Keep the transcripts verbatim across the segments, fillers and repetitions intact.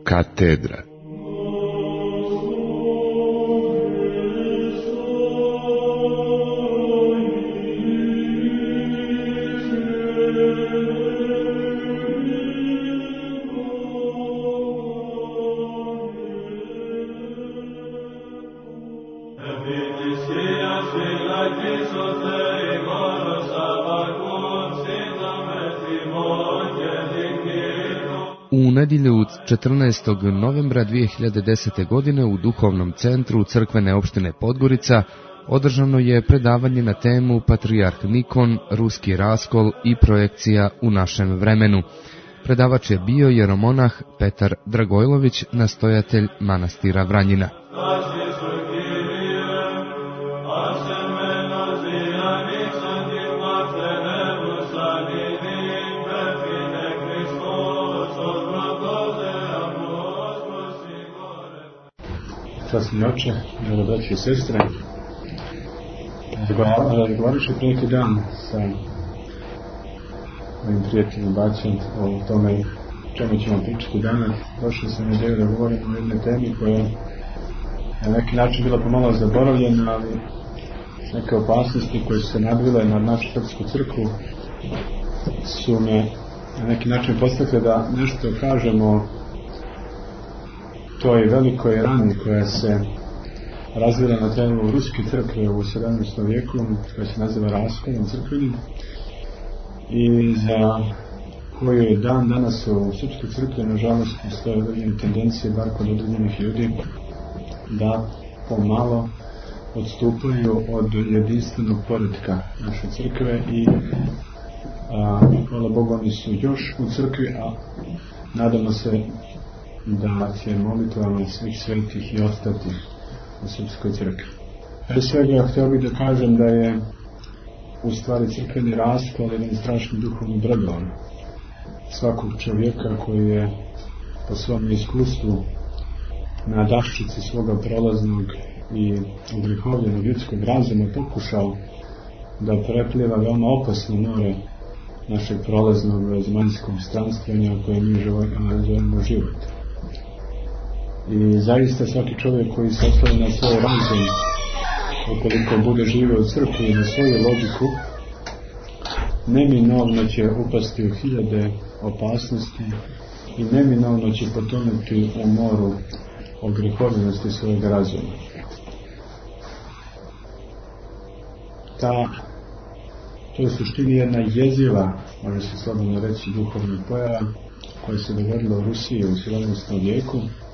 katedra. U nedjelju četrnaestog novembra dvije hiljade desete. godine u Duhovnom centru crkvene opštine Podgorica održano je predavanje na temu Patrijarh Nikon, ruski raskol i projekcija u našem vremenu. Predavač je bio jeromonah Petar Dragojlović, nastojatelj manastira Vranjina. Časni oče, drago braće i sestre, razgovarajući prije neki dan sa mojim prijateljem Baćem o tome čemu ćemo pričati danas, došli sam ideju da govorim o jednoj temi koja je na neki način bila pomalo zaboravljena, ali neke opasnosti koje su se nadvile na našu srpsku crkvu su me na neki način postakle da nešto kažemo toj velikoj rani koja se razvila na terenu ruske crkve u sedamnaestom vijeku, koja se naziva raskolom crkvenim, i za koju je dan danas u srpskoj crkvi nažalost postoje određene tendencije, bar kod određenih ljudi, da pomalo odstupaju od jedinstvenog poretka naše crkve i a, hvala Bogu oni su još u crkvi, a nadamo se da će molitvama svih svetih i ostati u srpskoj crkvi. Pre svega htio bih da kažem da je u stvari crkveni raskol jedan strašni duhovni bredovan svakog čovjeka koji je po svom iskustvu na daščici svoga prolaznog i ugrihovljenog ljudskog razuma pokušao da prepliva veoma opasno more našeg prolaznog zemaljskog stranstvenja koje mi zovemo život. I zaista svaki čovjek koji se oslanja na svoj razum, ukoliko bude živio u crkvi i na svoju logiku, neminovno će upasti u hiljade opasnosti i neminovno će potonuti u moru ogrihovljenosti svojeg razuma. Ta, to je u suštini jedna jeziva, može se slobodno reći, duhovna pojava koja se dogodila u Rusiji u sedamnaestom vijeku,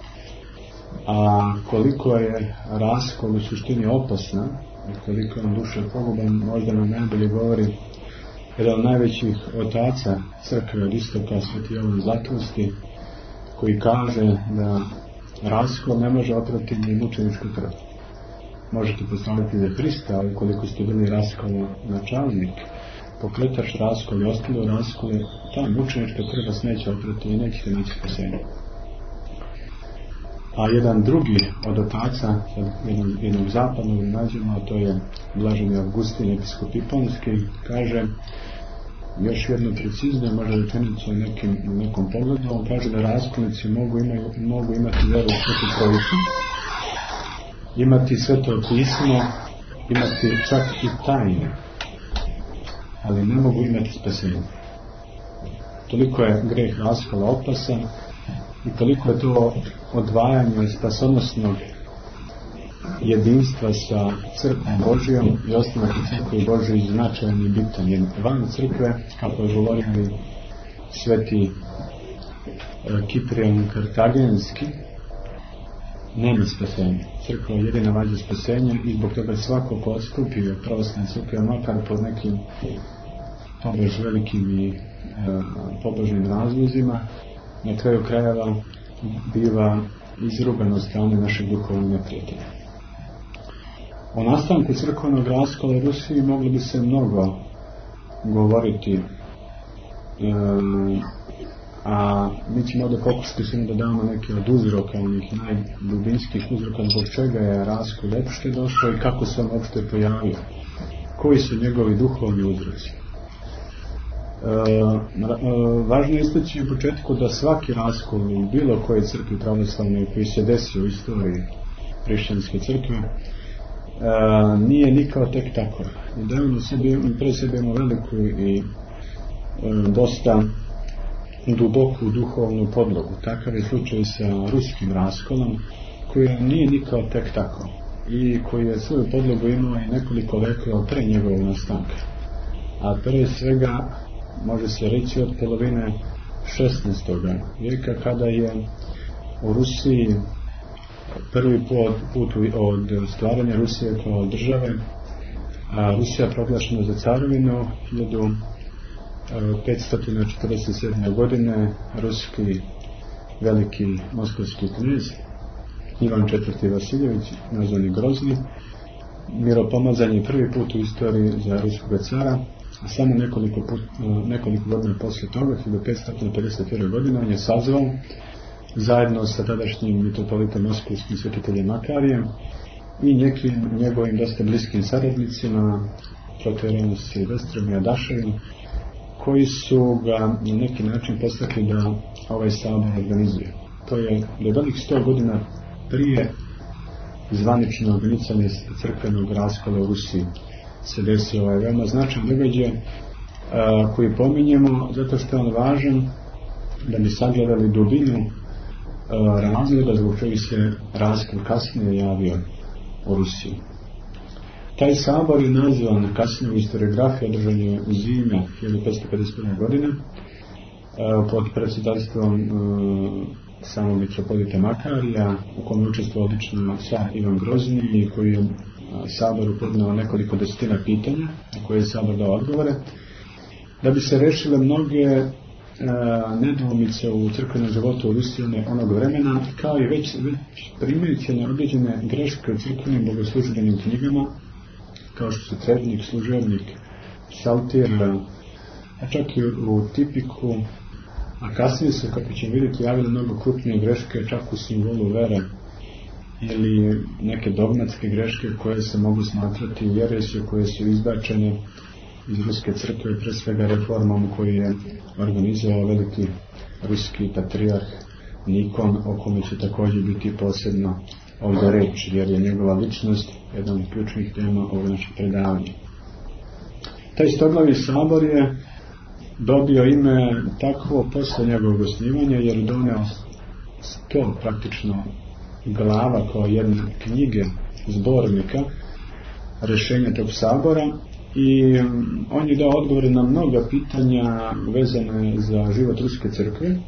a koliko je raskol u suštini opasna i koliko je duša poguban, možda nam najbolje govori jedan od najvećih otaca crkve od istoka, Sveti Jovan Zlatulski, koji kaže da raskol ne može oprati ni mučeničku krv. Možete postaviti za Hrista, ali koliko ste bili raskolo načalnik, pokretač raskol i ostalo raskole, ta mučenička krv vas neće oprati i nećete naći spasenje. A jedan drugi od otaca, jednog, jednog zapadnog nađemo, to je Blaženi Avgustin, episkop Iponski, kaže još jedno precizno, može rečenicu nekim, nekom pogledu, on kaže da raskolnici mogu, imaju, mogu imati veru u Svetu Trojicu, imati Sveto pismo, imati čak i tajne, ali ne mogu imati spasenje. Toliko je greh raskola opasan i toliko je to odvajanje spasonosnog jedinstva sa crkvom Božijom i ostanak u crkvi Božiji značajan i bitan. Jer van crkve, kako je govorili sveti Kiprijan Kartagenski, nema spasenja. Crkva je jedina vađa spasenja i zbog toga svako ko odstupi od pravoslavne crkve, makar pod nekim pobož velikim i e, pobožnim razlozima, na kraju krajeva biva izrugan od strane našeg duhovnog neprijatelja. O nastanku crkvenog raskola u Rusiji moglo bi se mnogo govoriti, e, a mi ćemo ovdje pokušati samo da damo neke od uzroka, onih najdubinskih uzroka zbog čega je raskol uopšte došao i kako se on uopšte pojavio, koji su njegovi duhovni uzroci. važno je istaći u početku da svaki raskol u bilo koje crkve pravoslavne koji se desio u istoriji hrišćanske crkve nije nikao tek tako. I da ono sebi, pre sebe ima veliku i dosta duboku duhovnu podlogu. Takav je slučaj sa ruskim raskolom koji nije nikao tek tako i koji je svoju podlogu imao i nekoliko vekova pre njegovog nastanka. A pre svega može se reći od polovine šesnaestog vijeka, kada je u Rusiji prvi put od stvaranja Rusije kao države, a Rusija proglašena za carevinu hiljadu petsto četrdeset sedme. godine, ruski veliki moskovski knez Ivan četvrti. Vasiljević, nazvani Grozni, miropomazan je prvi put u istoriji za ruskog cara, a samo nekoliko, put, nekoliko godina posle toga, hiljadu petsto pedeset prve. godine, on je sazvao zajedno sa tadašnjim mitropolitom moskovskim svetiteljem Makarijem i nekim njegovim dosta bliskim saradnicima, proterenom Silvestrom i Adaševim, koji su ga na neki način postakli da ovaj sabor organizuje. To je do dalih sto godina prije zvanično organizovanje crkvenog raskola u Rusiji se desio ovaj veoma značajan događaj koji pominjemo zato što je on važan da bi sagledali dubinu razloga zbog kojih se raskol kasnije javio u Rusiji. Taj sabor je nazvan kasnije u historiografiji, održan je u zimi hiljadu petsto pedeset prve. godine pod predsjedavstvom samog mitropolita Makarija, u kojem je učestvovao odlično car Ivan Grozni i koji je saboru podneo nekoliko desetina pitanja na koje je sabor dao odgovore, da bi se rešile mnoge nedoumice u crkvenom životu u Rusiji onog vremena, kao i već, već primjećene određene greške u crkvenim bogoslužbenim knjigama, kao što su trebnik, služebnik, psaltir, a čak i u tipiku, a kasnije se, kako ćemo vidjeti, javile mnogo krupnije greške, čak u simbolu vere ili neke dogmatske greške koje se mogu smatrati jeresje, koje su izbačene iz ruske crkve, pre svega reformom koju je organizovao veliki ruski patrijarh Nikon, o kome će također biti posebno ovdje reč, jer je njegova ličnost jedna od ključnih tema ovog našeg predavanja. Taj stoglavni sabor je dobio ime takvo posle njegovog osnivanja, jer je doneo sto praktično glava kao jedne knjige, zbornika rešenja tog sabora, i on je dao odgovore na mnoga pitanja vezane za život ruske crkve,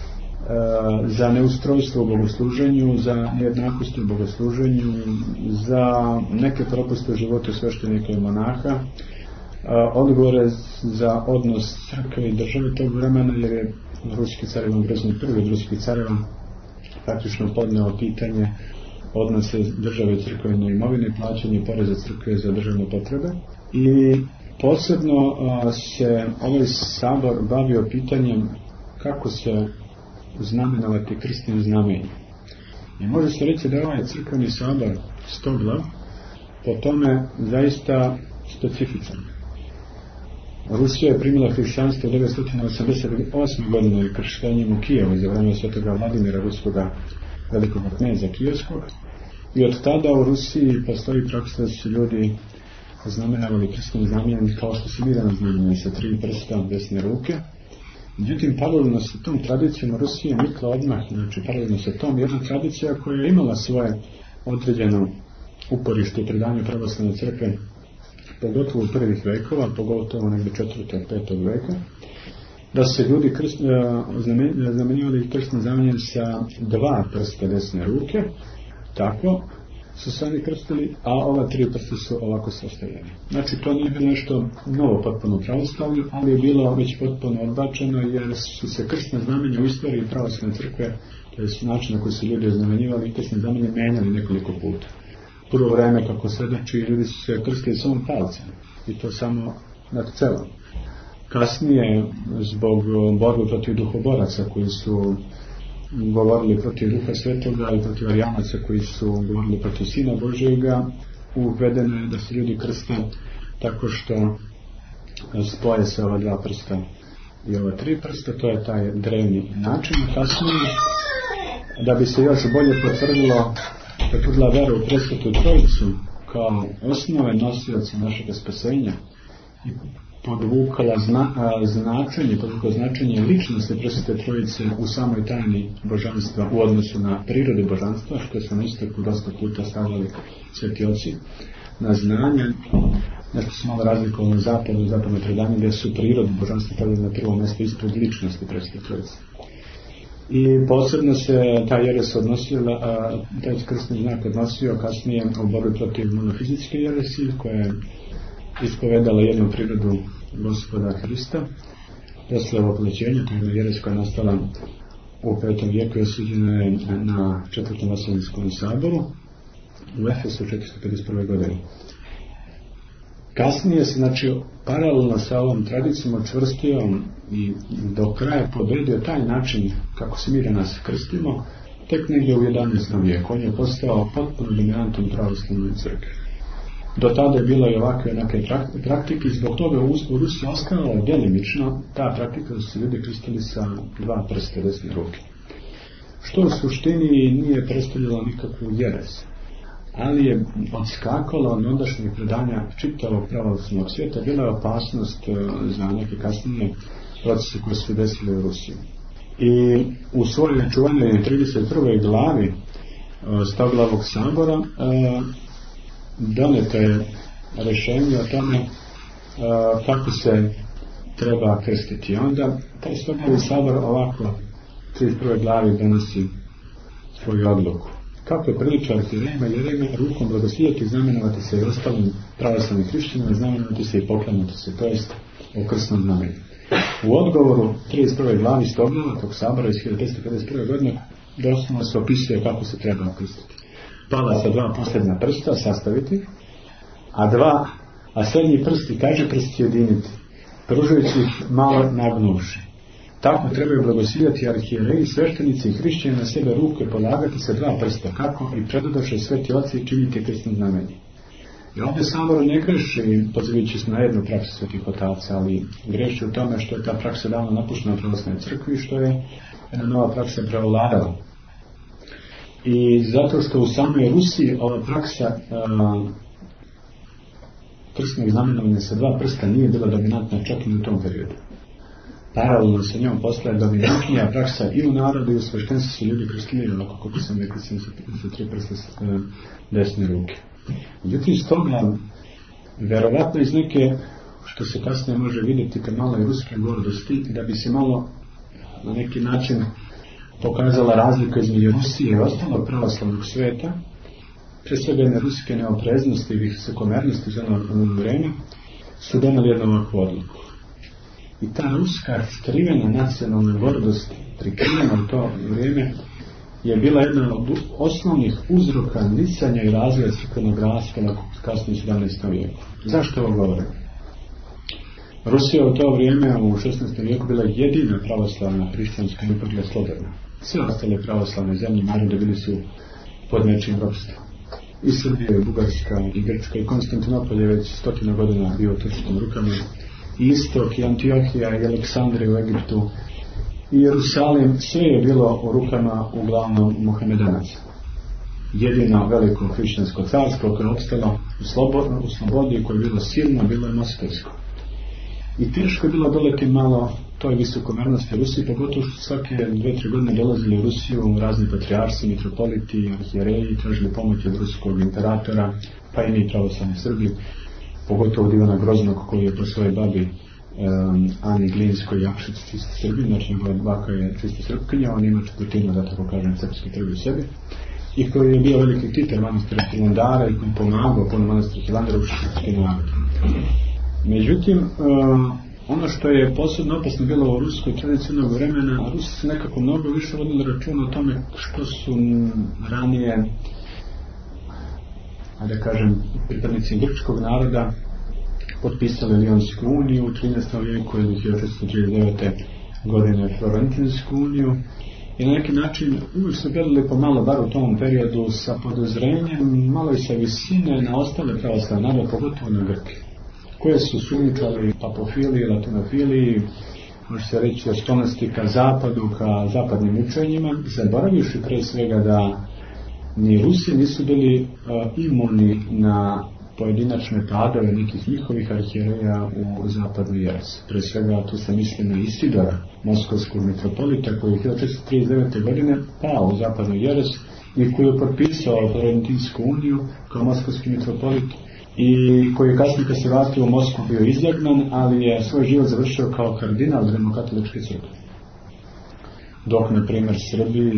za neustrojstvo u bogosluženju, za nejednakost u bogosluženju, za neke propuste u životu sveštenika i monaha, odgovore za odnos crkve i države tog vremena, jer je ruski car Ivan Grozni prvi od ruskih careva praktično podneo pitanje odnose države i crkvene imovine, plaćanje poreza crkve za državne potrebe. I posebno se ovaj sabor bavio pitanjem kako se znamenovati krstnim znamenjem. I može se reći da je ovaj crkveni sabor stoglav po tome zaista specifičan. Rusija je primila hrišćanstvo u devetsto osamdeset osme. godine krštenjem u Kijevu za vreme svetoga Vladimira, ruskoga velikog kneza kijevskog. I od tada u Rusiji postoji praksa da su ljudi znamenavali krstnim znamenjem kao što se mi danas znamenuje sa tri prsta desne ruke. Međutim, paralelno sa tom tradicijom Rusije nikla odmah, znači paralelno sa tom jedna tradicija koja je imala svoje određeno uporište u predanju pravoslavne crkve, pogotovo u prvih vekova, pogotovo negdje četvrtog, petog veka, da se ljudi znamenjivali krstno znamenjem sa dva prsta desne ruke, tako su se oni krstili, a ova tri prsta su ovako sastavljeni. Znači, to nije bilo nešto novo potpuno pravoslavlju, ali je bilo već potpuno odbačeno, jer su se krstne znamenja u istoriji pravoslavne crkve, to je način na koji su ljudi znamenjivali krstne znamenje, menjali nekoliko puta. Prvo vreme, kako svedoči, ljudi su se krstili samo palcem, i to samo nad celom. Kasnije, zbog borbe protiv duhoboraca koji su govorili protiv Duha Svetoga i protiv Arijanaca koji su govorili protiv Sina Božjega, uvedeno je da se ljudi krste tako što spoje se ova dva prsta i ova tri prsta, to je taj drevni način. Kasnije, da bi se još bolje potvrdilo, potvrdila vera u Presvetu Trojicu kao osnove nosioca našeg spasenja i podvukala zna, a, značenje, podvukala značenje ličnosti Presvete Trojice u samoj tajni božanstva u odnosu na prirode božanstva, što su na istoku dosta puta stavljali sveti oci, na znanje. Nešto se malo razlikovalo na zapadu, zapadnoj predani, gdje su prirode božanstva stavljali na prvo mjesto ispred ličnosti Presvete Trojice. I posebno se ta jeres odnosila, a, taj krstni znak odnosio kasnije u borbi protiv monofizičke jeresi, koja je ispovedala jednu prirodu Gospoda Hrista. Posle oplećenja, to je jeres koja je nastala u petom vijeku i osuđena je na četvrtom Vasilinskom saboru u Efesu četiristo pedeset prve. godine. Kasnije se, znači, paralelno sa ovom tradicijom učvrstio i do kraja pobedio taj način kako se mi danas krstimo, tek negdje u jedanaestom vijeku. On je postao potpuno dominantom pravoslavnoj crkvi. Do tada je bilo i ovakve onake praktike i zbog toga u Rusiji ostala delimično ta praktika da su ljudi krstili sa dva prsta desne ruke. Što u suštini nije predstavljalo nikakvu jeres, ali je odskakalo od ondašnjih predanja čitavog pravoslavnog svijeta. Bila je opasnost za neke kasnije procese koje su desile u Rusiji. I u svojoj čuvanoj trideset prvoj glavi Stoglavog sabora doneto je rješenje o tome kako se treba krstiti. Onda taj Stoglavi sabor ovako trideset prvoj glavi donosi svoju odluku. Kako je priliča arhijerejima i jerejima rukom blagoslijeti, znamenovati se i ostalim pravoslavnim hrišćanima, znamenovati se i poklanjati se, to jest u krstnom znamenju. U odgovoru trideset prvoj glavi Stoglava tog sabora iz hiljadu petsto pedeset prve. godine doslovno se opisuje kako se treba krstiti. Pala sa dva posljedna prsta sastaviti, a dva, a srednji prsti kaže prst sjediniti, pružujući ih malo nagnuši. Tako trebaju blagoslijeti arhijereji, sveštenici i hrišćani na sebe ruke polagati sa dva prsta, kako i predodaše sveti oci i činiti krstno znamenje. I ovdje sabor ne greši, pozivajući se na jednu praksu svetih otaca, ali greši u tome što je ta praksa davno napuštena u pravoslavnoj crkvi i što je jedna nova praksa prevladala. I zato što u samoj Rusiji ova praksa a, krstnog znamenovanja sa dva prsta nije bila dominantna čak i u tom periodu. Paralelno sa njom postaje dominantnija praksa i u narodu i u sveštenstvu su ljudi krstili, onako kako sam rekao, sa tri prsta desne ruke. Međutim, stoga, verovatno iz neke, što se kasnije može vidjeti kao malo i ruske gordosti, da bi se malo na neki način pokazala razlika između Rusije i ostalog pravoslavnog sveta, pre svega jedne ruske neopreznosti i visokomernosti za ono vreme, su donali jednu ovakvu odluku. I ta ruska skrivena nacionalna gordost, prikrivena u to vrijeme, je bila jedna od osnovnih uzroka nicanja i razvoja crkvenog raskola kasnije u sedamnaestom vijeku. Zašto ovo govorim? Rusija u to vrijeme u šesnaestom vijeku bila jedina pravoslavna hrišćanska imperija slobodna. Sve ostale pravoslavne zemlje narode bili su pod nečijim ropstvom. I Srbija, i Bugarska, i Grčka, i Konstantinopolje već stotina godina bio u turskim rukama. I Istok, i Antiohija, i Aleksandrija u Egiptu, i Jerusalim, sve je bilo u rukama uglavnom Muhamedanaca. Jedino veliko hrišćansko carstvo koje je opstalo u, slobo, u slobodi, koje je bilo silno, bilo je moskovsko. I teško je bilo doleti malo toj visokomernosti Rusiji, pogotovo što svake dve, tri godine dolazili u Rusiju razni patrijarsi, mitropoliti, arhijereji, tražili pomoć od ruskog imperatora, pa i mi pravoslavni Srbi, pogotovo od Ivana Groznog koji je po svojoj babi um, Ani Glinskoj Jakšić čisti Srbi, znači njegova baka je čisti Srpkinja, on ima četvrtinu, da tako kažem, srpski trbi u sebi, i koji je bio veliki titer manastira Hilandara i koji pomagao po manastira Hilandara u srpski narod. Međutim, uh, ono što je posebno opasno bilo u ruskoj tradicionalnog vremena, Rusi su nekako mnogo više vodili računa o tome što su ranije, a da kažem, pripadnici grčkog naroda potpisali Lionsku uniju u trinaestom vijeku ili hiljadu četiristo trideset devete. godine Florentinsku uniju i na neki način uvijek su gledali pomalo, bar u tom periodu, sa podozrenjem, malo i sa visine na ostale pravoslavne narode, pogotovo na Grke, koje su sumnjičali papofiliji, latinofiliji, može se reći, sklonosti ka zapadu, ka zapadnim učenjima, zaboravivši pre svega da ni Rusi nisu bili uh, imuni na pojedinačne padove nekih njihovih arhijereja u zapadnu jeres. Pre svega tu se misli na Isidora, moskovskog mitropolita, koji je hiljadu četiristo trideset devete. godine pao u zapadnu jeres i koji je potpisao Florentinsku uniju kao moskovski mitropolit i koji je kasnije kad se vratio u Moskvu bio izjagnan, ali je svoj život završio kao kardinal Rimokatoličke crkve. Dok, na primjer, Srbi,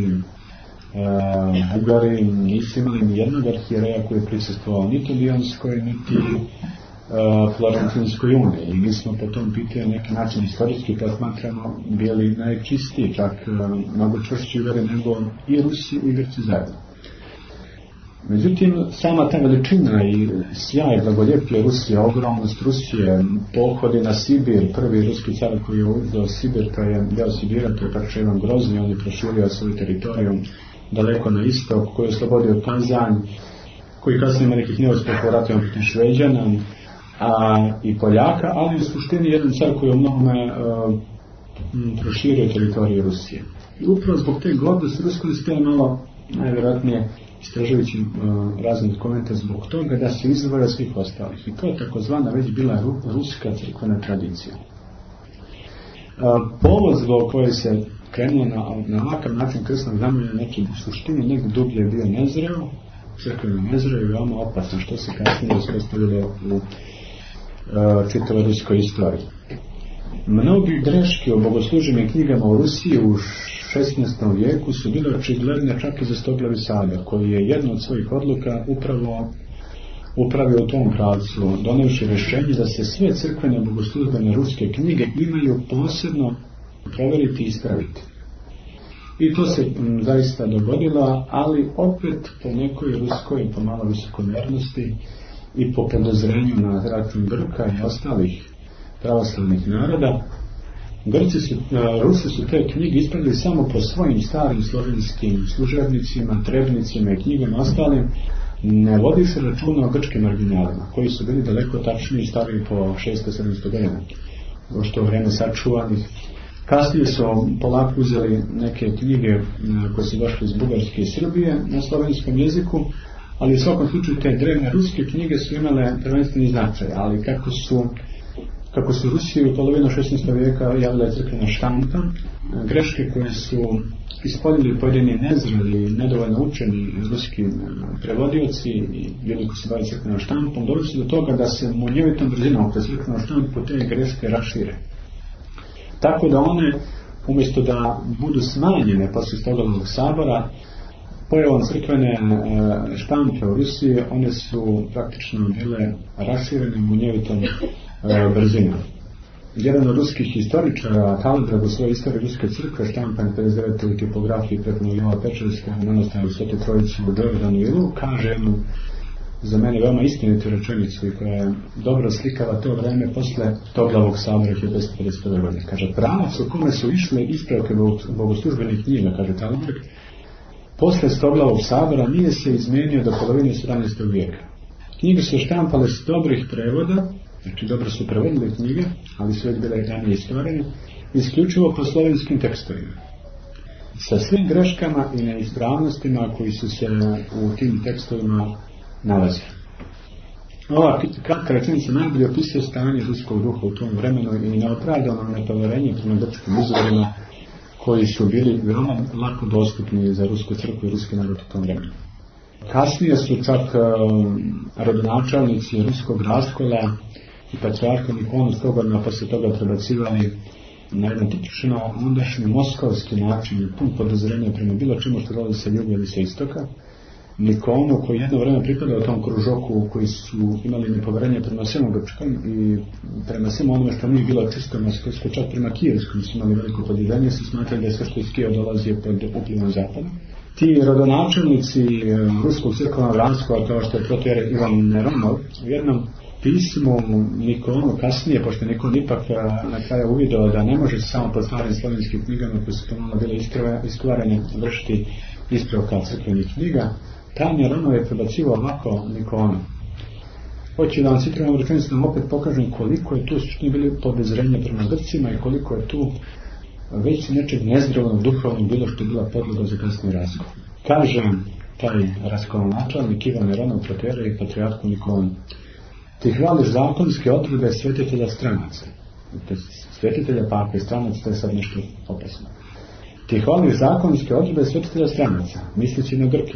e, Bugari nisu imali ni jednog arhijereja koji je prisustvovao niti Lijonskoj, niti e, Florentinskoj uniji. I mi smo po tom pitanju neki način istorijski posmatrano bili najčistiji, čak e, mnogo čvršći uvjeri nego i Rusi i Grci zajedno. Međutim, sama ta veličina i sjaj blagoljepije Rusije, ogromnost Rusije, pohodi na Sibir, prvi ruski car koji je uzeo Sibir, to je deo Sibira, to je Parče Ivan Grozni, on je proširio svoju teritoriju daleko na istok, koji je oslobodio Kazanj, koji kasnije ima nekih neuspjeha u ratovima protiv Šveđana a, i Poljaka, ali u suštini jedan car koji je u mnogome uh, proširio teritoriju Rusije. I upravo zbog te gordosti Rusko je malo najvjerojatnije istražujući uh, razne dokumente zbog toga da se izdvoja svih ostalih. I to je takozvana već bila ru, ruska crkvena tradicija. Uh, povod zbog koje se krenuo na, na ovakav način krsnog znamenja neki u suštini negdje dublje bio nezreo, crkveno nezreo i veoma opasno, što se kasnije uspostavilo u uh, čitavoj ruskoj istoriji. Mnogi greške o bogosluženim knjigama u Rusiji u šesnaestom vijeku su bile očigledne čak i za Stoglavi Sabor, koji je jedno od svojih odluka upravo upravio u tom pravcu, donevši rješenje da se sve crkvene bogoslužbene ruske knjige imaju posebno proveriti i ispraviti. I to se m, zaista dogodilo, ali opet po nekoj ruskoj pomalo visokomjernosti i po podozrenju na račun Grka i ostalih pravoslavnih naroda, Grci su, Rusi su te knjige ispravili samo po svojim starim slovenskim služebnicima, trebnicima i knjigama ostalim, ne vodi se računa o grčkim originalima, koji su bili daleko tačniji i stariji po šesto do sedamsto godina, u što vreme sačuvanih. Kasnije su polako uzeli neke knjige koje su došle iz Bugarske i Srbije na slovenskom jeziku, ali u svakom slučaju te drevne ruske knjige su imale prvenstveni značaj, ali kako su Kako su Rusiji u polovinu šesnaestog vijeka javila crkvena štampa, greške koje su ispoljili pojedini nezreli, nedovoljno učeni ruski prevodioci i ljudi koji se bavili crkvenom štampom, došli su do toga da se munjevitom brzinom kroz crkvenu štampu te greške rašire. Tako da one, umjesto da budu smanjene posle Stoglamovog sabora, pojavom crkvene štampe u Rusiji, one su praktično bile raširene munjevitom brzina. Jedan od ruskih historičara, Kalidrag, u svojoj istoriji ruske crkve, štampan pedeset devete u tipografiji preko Jova Pečarska, nanostavio Svete Trojicu u Dojevdanu Ilu, kaže jednu za mene veoma istinitu rečenicu i koja je dobro slikava to vreme posle Stoglavog sabora hiljadu devetsto pedeset prve. godine. Kaže, pravac u kome su išle ispravke bogoslužbenih knjiga, kaže Kalidrag, posle Stoglavog sabora nije se izmenio do polovine sedamnaestog vijeka. Knjige su štampale s dobrih prevoda, znači dobro su prevodili knjige, ali su već bile ranije istvarene, isključivo po slovenskim tekstovima. Sa svim greškama i neispravnostima koji su se u tim tekstovima nalazili. Ova kratka rečenica najbolje opisuje stanje ruskog duha u tom vremenu i neopravdano nepoverenje prema grčkim izvorima koji su bili veoma lako dostupni za rusku crkvu i ruski narod u tom vremenu. Kasnije su čak um, rodonačelnici ruskog raskola i patrijarha Nikonu Stogodna posle toga prebacivali na jedan tipično ondašnji moskovski način, pun podozrenja prema bilo čemu što dolazi sa juga ili sa istoka. Nikonu, koji jedno vreme pripadao tom kružoku, koji su imali nepoverenje prema svemu grčkom i prema svemu onome što nije bilo čisto moskovsko, čak prema kijevskom su imali veliko podizanje, su smatrali da je sve što iz Kijeva dolazi pod uplivom zapada. Ti rodonačelnici ruskog crkvenog raskola, kao što je protoijerej Ivan Neronov, u jednom pismu Nikonu kasnije, pošto Nikon ipak na kraju uvidao da ne može samo po starim slovenskim knjigama koje su pomalo bile iskvarene vršiti ispravka crkvenih knjiga, taj Neronov je prebacivao ovako Nikonu. hoću da vam citiram rečenicu, da vam opet pokažem koliko je tu suštini bili podezrenje prema Grcima i koliko je tu već nečeg nezdravnog, duhovnog bilo što je bila podloga za kasni raskol. Kaže taj raskolonačelnik Ivan Neronov Protera i patrijarhu Nikolom: ti hvališ zakonske odredbe svetitelja stranaca. Svetitelja pape stranaca, to je sad nešto opasno. Ti hvališ zakonske odredbe svetitelja stranaca, misleći na Grke,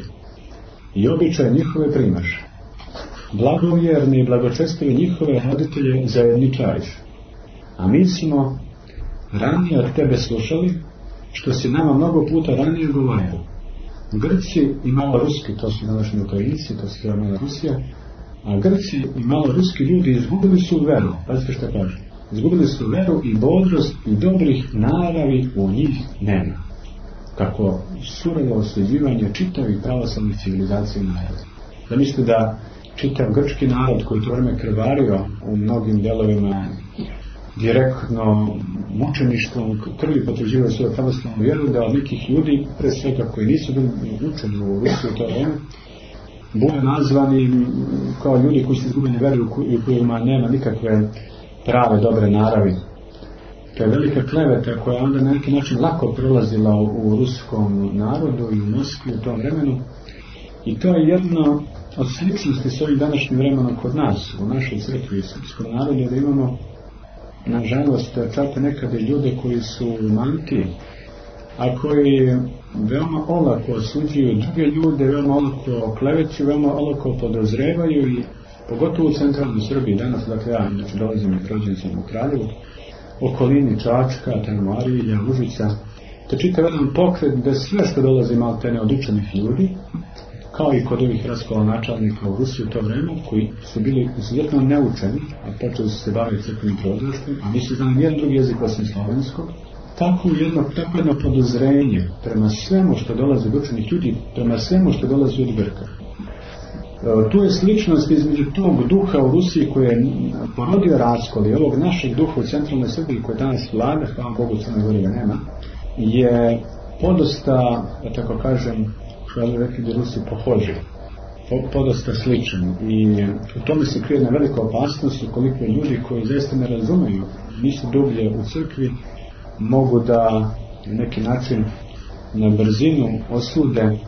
i običaje njihove primaš. Blagovjerne i blagočestivi njihove roditelje zajedničariš. A mi smo ranije od tebe slušali, što si nama mnogo puta ranije govorio. Grci i malo ruski, to su današnji Ukrajinci, to su malo Rusija, a Grci i malo ruski ljudi izgubili su veru. Pazite što kaže. Izgubili su veru i bodrost i dobrih naravi u njih nema. Kako surovo osljeđivanje čitavih pravoslavnih civilizacija i naroda. Da mislite da čitav grčki narod koji to vreme krvario u mnogim delovima direktno mučeništvom krvi potvrđivaju svoju pravoslavnu vjeru, da od nekih ljudi, pre svega koji nisu bili učeni u Rusiji u to vreme, budu nazvani kao ljudi koji su izgubili veru i u kojima nema nikakve prave dobre naravi. To je velika kleveta koja onda na neki način lako prolazila u, u ruskom narodu i u Moskvi u tom vremenu, i to je jedno od sličnosti s ovim današnjim vremenom kod nas, u našoj crkvi i srpskom narodu, da imamo nažalost čak nekada ljude koji su manti, a koji veoma olako osuđuju druge ljude, veoma olako kleveću, veoma olako podozrevaju, i pogotovo u centralnoj Srbiji danas, dakle ja znači, dolazim i rođen sam u Kraljevu, okolini Čačka, tamo Arilja, Užica, to čitav jedan pokret da sve što dolazi maltene od učenih ljudi, kao i kod ovih raskolonačelnika u Rusiji u to vreme, koji su bili izuzetno neučeni, a počeli su se baviti crkvenim proroštvom, a nisu znali nijedan drugi jezik osim slovenskog, tako jedno, tako jedno podozrenje prema svemu što dolazi od učenih ljudi, prema svemu što dolazi od Grka. E, tu je sličnost između tog duha u Rusiji koji je porodio raskol i ovog našeg duha u centralnoj Srbiji koji danas vlada, hvala Bogu Crnoj Gori ga nema, je podosta, da tako kažem, što bi rekli da Rusi pohoži, podosta sličan, i u tome se krije jedna velika opasnost ukoliko ljudi koji zaista ne razumeju, nisu dublje u crkvi, mogu da na neki način na brzinu osude,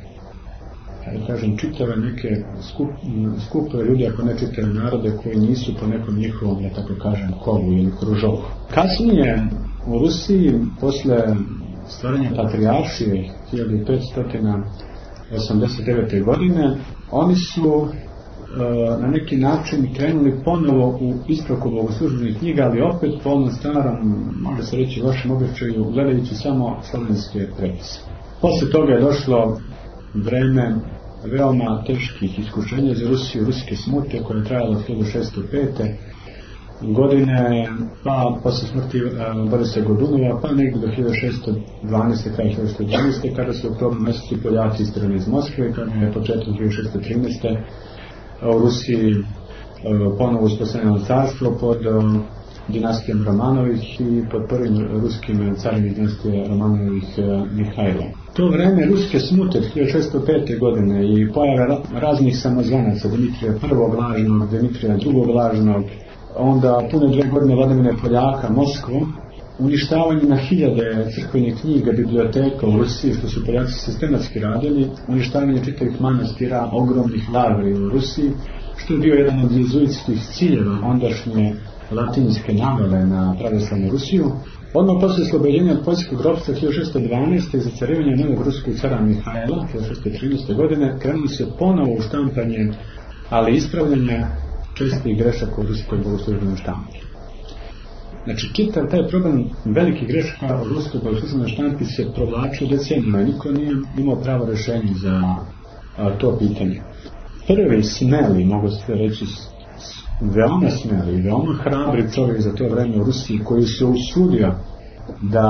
da kažem, čitave neke skup, skupove ljudi, ako ne čitave narode koji nisu po nekom njihovom, da tako kažem, kovu ili kružovu. Kasnije u Rusiji, posle stvaranja patrijaršije hiljadu petsto osamdeset devete. godine, oni su e, na neki način krenuli ponovo u ispravku bogoslužbenih knjiga, ali opet po onom starom, može se reći lošem običaju, gledajući samo slovenske prepise. Posle toga je došlo vreme veoma teških iskušenja za Rusiju, ruske smute, koje je trajalo od hiljadu šeststo pete. godine, pa posle smrti uh, Borisa Godunova, pa negdje do hiljadu šeststo dvanaeste. kraj hiljadu šeststo dvanaeste. kada su u oktobru mjesecu Poljaci istrani iz Moskve, kada je početkom hiljadu šeststo trinaeste. u Rusiji uh, ponovo uspostavljeno carstvo pod uh, dinastijom Romanovih i pod prvim ruskim carem dinastije Romanovih uh, Mihajlom. To vreme ruske smute hiljadu šeststo pete. godine i pojave raznih samozvanaca, Dimitrija prvog lažnog, Dimitrija drugog lažnog, onda pune dve godine vladavine Poljaka Moskvom, uništavanje na hiljade crkvenih knjiga, biblioteka u Rusiji, što su Poljaci sistematski radili, uništavanje čitavih manastira, ogromnih lavri u Rusiji, što je bio jedan od jezuitskih ciljeva ondašnje latinske navale na pravoslavnu Rusiju. Odmah posle oslobođenja od poljskog ropstva hiljadu šeststo dvanaeste. za carevanja novog ruskog cara Mihajla hiljadu šeststo trinaeste. godine krenuli se ponovo u štampanje, ali ispravljanje čestih grešaka u ruskoj bogoslužbenoj štampi. Znači, čitav taj problem velikih grešaka u ruskoj bogoslužbenoj štampi se provlačio decenijima i niko nije imao pravo rešenje za a, to pitanje. Prvi smeli, mogu se reći, veoma smeli, veoma hrabri čovjek za to vreme u Rusiji, koji se usudio da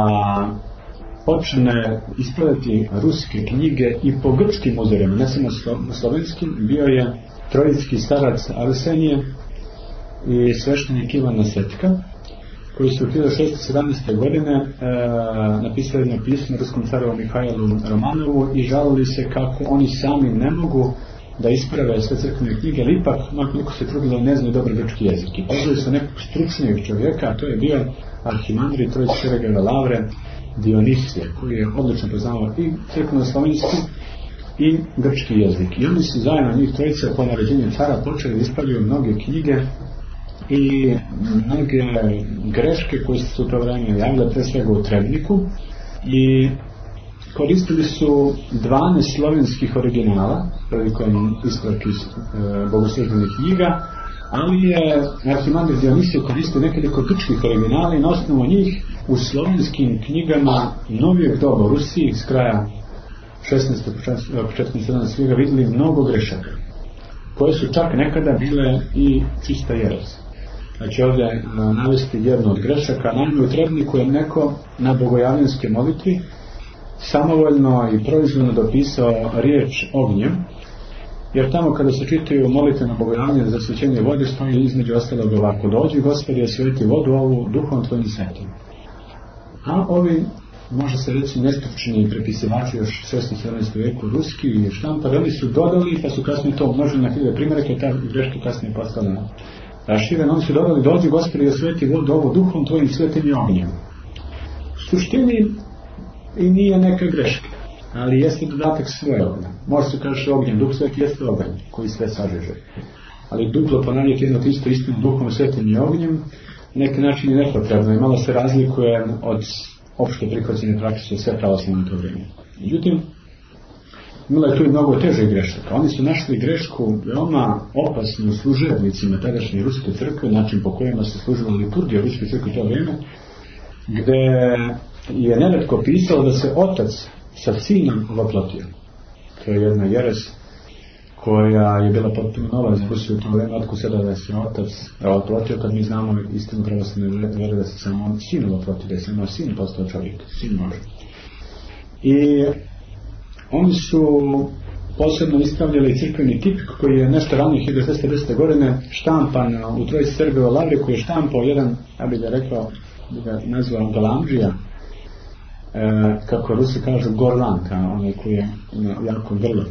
počne ispravljati ruske knjige i po grčkim uzorima, ne samo slovenskim, bio je trojitski starac Arsenije i sveštenik Ivan Nasetka, koji su u hiljadu šeststo sedamnaeste. godine e, napisali jedno pismo ruskom caru Mihajlu Romanovu i žalili se kako oni sami ne mogu da isprave sve crkvene knjige, ali ipak neko se trudio da ne znaju dobro grčki jezik. I pozvali su nekog stručnijeg čovjeka, a to je bio arhimandrit Trojice Lavre Dionisije, koji je odlično poznavao i crkveno-slovenski i grčki jezik. I oni su zajedno njih trojica po naređenju cara počeli da ispravljaju mnoge knjige i mnoge greške koje su se u to vreme javile, pre svega u Trebniku, i koristili su dvanaest slovenskih originala prilikom ispravke e, bogoslužbenih knjiga, ali je arhimandrit Dionisije koristio nekoliko grčkih originala i na osnovu njih u slovenskim knjigama novijeg doba u Rusiji s kraja šesnaestog početkom sedamnaestog vijeka vidjeli mnogo grešaka koje su čak nekada bile i čista jeres. Znači ovdje navesti jednu od grešaka. Naime, u Trebniku je neko na bogojavljanske molitvi samovoljno i proizvoljno dopisao riječ ognjem, jer tamo kada se čitaju molitve na bogojavljanje za svećenje vode stoji između ostalog ovako: dođi Gospodi osveti vodu ovu duhom tvojim svetim. A ovi, može se reći, nestručni prepisivači još u šestom sedamnaestom vijeku ruski i štampari, oni su dodali, pa su kasnije to umnožili na hiljade primjeraka i ta greška kasnije postala raširena. Oni su dodali: dođi Gospodi osveti vodu ovu duhom tvojim svetim i ognjem. U suštini i nije neka greška, ali jeste dodatak svoje ognja. Može se kaži ognjem, duh sveti jeste oganj koji sve sažeže. Ali duplo ponavljati jedno isto istinu duhom svetim i ognjem neki način je nepotrebno i malo se razlikuje od opšte prihvaćene prakse sve pravoslavne to vrijeme. Međutim, bilo je tu i mnogo teže grešaka. Oni su našli grešku veoma opasnu u služebnicima tadašnje ruske crkve, način po kojima se služila liturgija ruske crkve u to vrijeme, gde je neretko pisalo da se otac sa sinom voplotio. To je jedna jeres koja je bila potpuno nova za Rusiju u to vrijeme, otkud sada da se otac voplotio, kad mi znamo istinu pravoslavne vjere da se samo sin voplotio, da je samo sin postao čovjek, sin može. I oni su posebno ispravljali crkveni tipik koji je nešto ranije hiljadu šesto desete godine štampan u Trojici Sergejeve Lavre, koji je štampao jedan, ja bih ga rekao, bi ga nazvao Galamđija, e, kako Rusi kažu Gorlanka, onaj koji je jako grlo,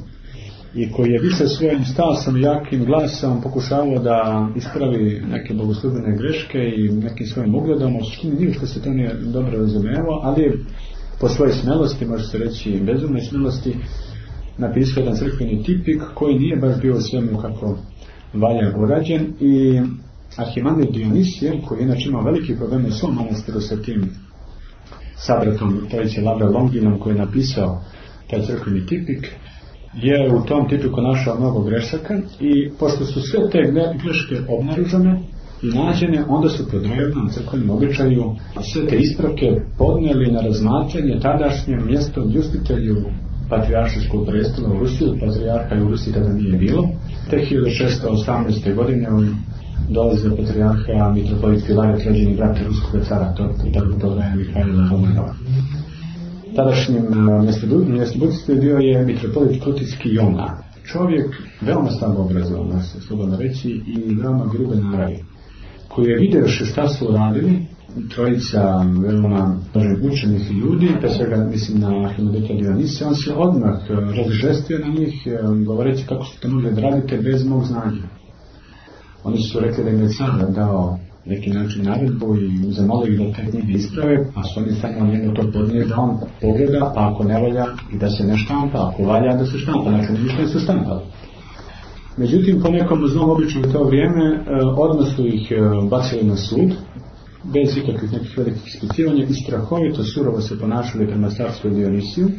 i koji je više svojim stasom i jakim glasom pokušavao da ispravi neke bogoslužbene greške i nekim svojim ugledom. U suštini nije što se to nije dobro razumevao, ali po svojoj smelosti, može se reći bezumnoj smelosti, napisao jedan crkveni tipik koji nije baš bio u svemu kako valja urađen. I arhimandrit Dionisije, koji inače imao veliki problem u svom manastiru sa tim sabratom Trojice Lavre Longinom, koji je napisao taj crkveni tipik, je u tom tipiku našao mnogo grešaka, i pošto su sve te greške obnaružene i nađene, onda su po drevnom crkvenom običaju sve te ispravke podnijeli na razmatranje tadašnjem mjestodljustitelju patrijaršijskog prestola u Rusiji. Patrijarha u Rusiji tada nije bilo. Te hiljadu šesto osamnaeste. godine dolazi do patrijarha mitropolit Filaret, rođeni brat ruskog cara, to je tako to vreme Mihajla Romanova. Tadašnjim mjestodljustiteljem bio je mitropolit Krutitski Jona. Čovjek veoma slabo obrazovan, se slobodno reći, i veoma grube naravi, koji je vidjevši šta su uradili trojica veoma učenih ljudi, pre svega mislim na arhimandrita Dionisija, on se odmah razžestio na njih, govoreći kako ste to mogli da radite bez mog znanja. Oni su rekli da im je car dao neki način naredbu i zamolili da te knjige isprave, a su oni stavljali njemu to podnije da on pogleda, pa ako ne valja i da se ne štampa, ako valja da se štampa, znači ne ništa su štampali. Međutim, po nekom zlom običaju u to vrijeme odmah su ih bacili na sud, bez ikakvih nekih velikih ispitivanja, i strahovito surovo se ponašali prema carskoj Dionisiju,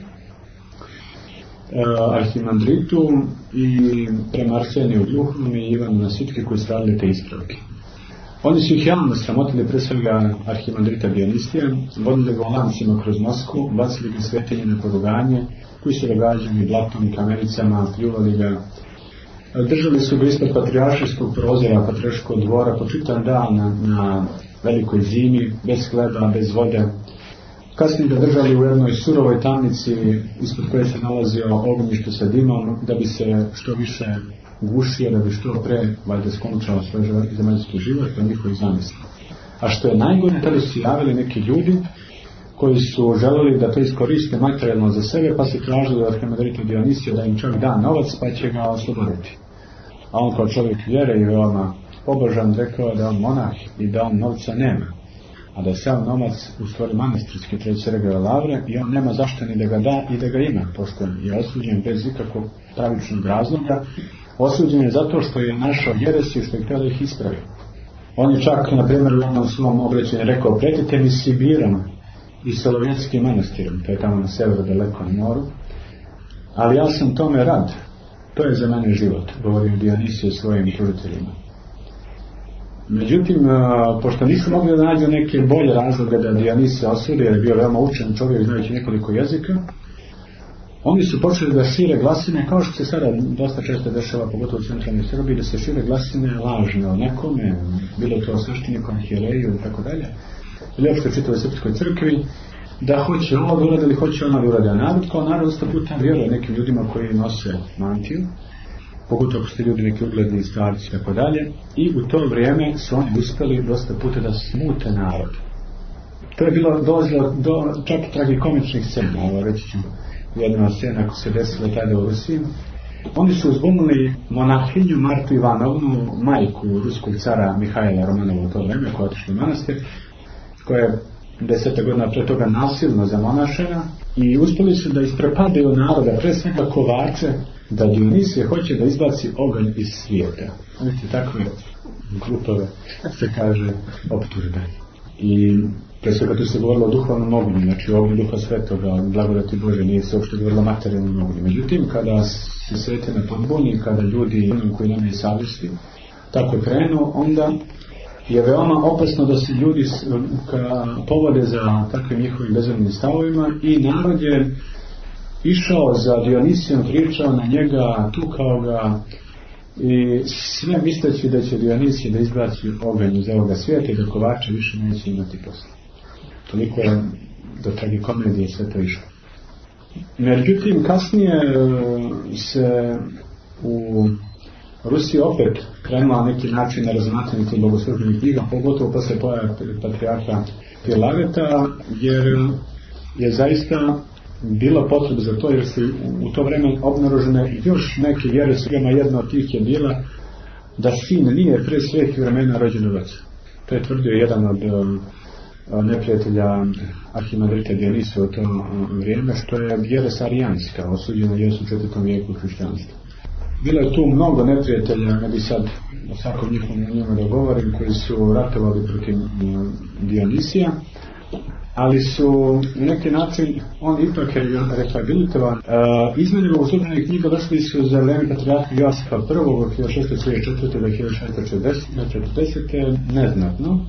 arhimandritu, i prema Arseniju Gluhom i Ivanu Nasitke, koji su radili te ispravke. Oni su ih javno sramotili, pre svega arhimandrita Dionisija, vodili ga u lancima kroz Moskvu, bacili ga svetinje na poruganje, koji su događali blatom, kamenicama, pljuvali ga. Držali su ga ispod patrijaršijskog prozora, patrijarškog dvora, po čitan dan na, na velikoj zimi, bez hleba, bez vode. Kasnije ga držali u jednoj surovoj tamnici ispod koje se nalazio ognjište sa dimom, da bi se što više gušio, da bi što pre valjda skončao svoj zemaljski život po njihovi zamisli. A što je najgore, tada su javili neki ljudi koji su želeli da to iskoriste materijalno za sebe, pa se tražili od arhimandrita Dionisija da im čovjek da novac pa će ga osloboditi. A on kao čovjek vjere i veoma pobožan rekao da on monah i da on novca nema, a da je sav novac u stvari manastirski treći Sergejeve lavre i on nema zašto ni da ga da i da ga ima, pošto je osuđen bez ikakvog pravičnog razloga. Osuđen je zato što je našao jeresi i što je htio da ih ispravi. On je čak, na primjer, u jednom svom obraćanju rekao: pretite mi Sibirom i Solovjetskim manastirom, to je tamo na severu, daleko na moru, ali ja sam tome rad, to je za mene život, govorio Dionisije svojim tužiteljima. Međutim, pošto nisu mogli da nađu neke bolje razloge da Dionisije osudi, jer je bio veoma učen čovjek znajući nekoliko jezika, oni su počeli da šire glasine, kao što se sada dosta često dešava, pogotovo u centralnoj Srbiji, da se šire glasine lažne o nekome, bilo to o svešteniku, arhijereju i tako dalje, ili uopšte čitavoj srpskoj crkvi, da hoće ovo da urade ili hoće ono da urade. A narod kao narod dosta puta vjeruje nekim ljudima koji nose mantiju, pogotovo ako ste ljudi neki ugledni starci i tako dalje, i u to vrijeme su oni uspjeli dosta puta da smute narod. To je bilo dolazilo do čak tragikomičnih scena, evo reći ću jedna scena koja se desila tada u Rusiji. Oni su uzbunili monahinju Martu Ivanovnu, majku ruskog cara Mihajla Romanova u to vrijeme, koja je otišla u manastir, koja je deseta godina pre toga nasilno zamonašena, i uspjeli su da isprepadaju naroda, pre svega kovače, da Dionisije hoće da izbaci oganj iz svijeta. Vidite, takve grupove se kaže optužbe. I pre svega tu se govorilo o duhovnom ognju, znači o ognju Duha Svetoga, blagodati Bože, nije se uopšte govorilo o materijalnom ognju. Međutim, kada se svete na podbuni, kada ljudi koji nemaju savjesti tako krenu, onda je veoma opasno da se ljudi povode za takvim njihovim bezumnim stavovima, i narod je išao za Dionisijom, pričao na njega, tukao ga, i sve misleći da će Dionisije da izbaci oganj iz ovoga svijeta i da kovače više neće imati posla. Toliko je do tragikomedije sve to išlo. Međutim, kasnije se u Rusiji opet krenula neki način na razmatranje tih bogoslužbenih knjiga, pogotovo posle pojave patrijarha Filareta, jer je zaista bila potreba za to, jer su u to vreme obnaružene još neke vjere. Jedna od tih je bila da sin nije pre svih vremena rođen u ocu. To je tvrdio jedan od neprijatelja arhimandrita Dionisija u to vrijeme, što je vjera sarijanska, osuđena je u četvrtom vijeku hrišćanstva. Bilo je tu mnogo neprijatelja, ne bi sad o svakom njihovom njima da govorim, koji su ratovali protiv Dionisija, ali su na neki način on ipak je rehabilitovan. E, izmjene bogoslužbenih knjiga došli su za vreme patrijarha Josipa prvog od hiljadu šesto trideset četvrte do hiljadu šesto četrdesete neznatno.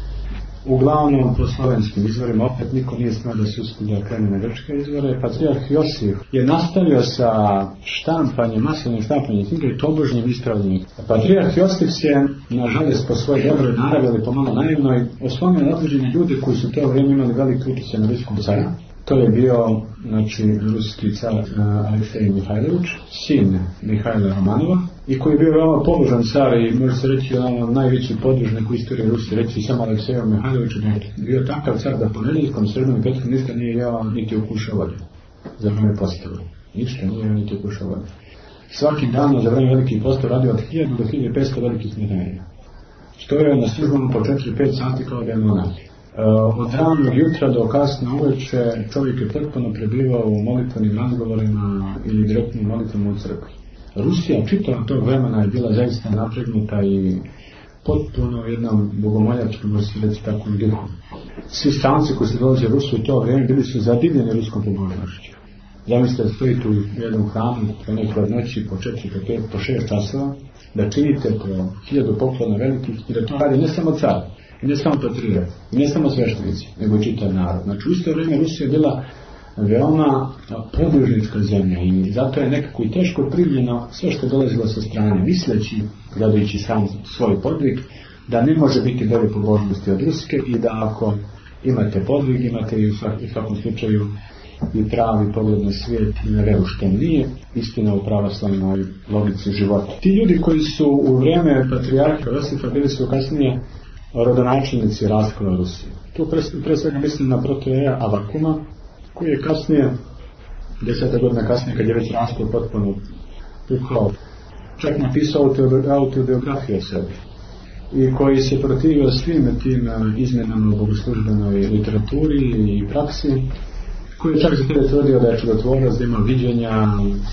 Uglavnom po slovenskim izvorima, opet niko nije smio da se uspije da krene na grčke izvore. Patrijarh Josif je nastavio sa štampanjem, masovnim štampanjem knjiga i tobožnjim ispravljanjem. Patrijarh Josif se, nažalost, po svojoj dobroj naravi, ali pomalo naivnoj, oslonio na određene ljude koji su u to vrijeme imali veliki utjecaj na ruskog cara. To je bio, znači, ruski car uh, Aleksej Mihajlović, sin Mihajla Romanova, i koji je bio veoma pobožan car i može se reći ono, najveći podružnik u istoriji Rusije, reći samo Alekseju Mihajloviću, da je bio takav car da ponedjeljkom, srednom i petkom ništa nije jeo niti ukušao vode. Za vreme postava. Ništa nije jeo niti ukušao vode. Svaki dan za vreme velikih postava radio od hiljadu do hiljadu petsto velikih medalja. Što je na službom po četiri do pet sati kao da je monah. Od ranog jutra do kasno uveče čovjek je potpuno prebivao u molitvenim razgovorima ili direktnim molitvama u crkvi. Rusija čitava tog vremena je bila zaista napregnuta i potpuno jednom bogomoljačkom, može se reći takvom duhu. Svi stranci koji su dolazili u Rusiju u to vrijeme bili su zadivljeni ruskom pobožnošću. Zamislite da stojite u jednom hramu po nekoj noći po četiri, po pet, po šest časova, da činite po hiljadu poklona velikih i da to radi ne samo car, i ne samo patrijarh, i ne samo sveštenici, nego i čitav narod. Znači u isto vrijeme Rusija je bila veoma podružnička zemlja i zato je nekako i teško primljeno sve što je dolazilo sa strane, misleći, gledajući sam svoj podvig, da ne može biti bolje pobožnosti od ruske i da ako imate podvig, imate i u svakom slučaju i pravi pogled na svijet i na veru, što nije istina u pravoslavnoj logici života. Ti ljudi koji su u vrijeme patrijarha Josifa bili su kasnije rodonačelnici raskola Rusije. Tu pre, pre svega mislim na protojeja Avakuma, koji je kasnije, deseta godina kasnije, kad je već raskol potpuno pukao, čak napisao autobiografiju o sebi, i koji se protivio svim tim izmenama u bogoslužbenoj literaturi i praksi, koji je čak za tebe tvrdio da je čudotvorac, da ima viđenja,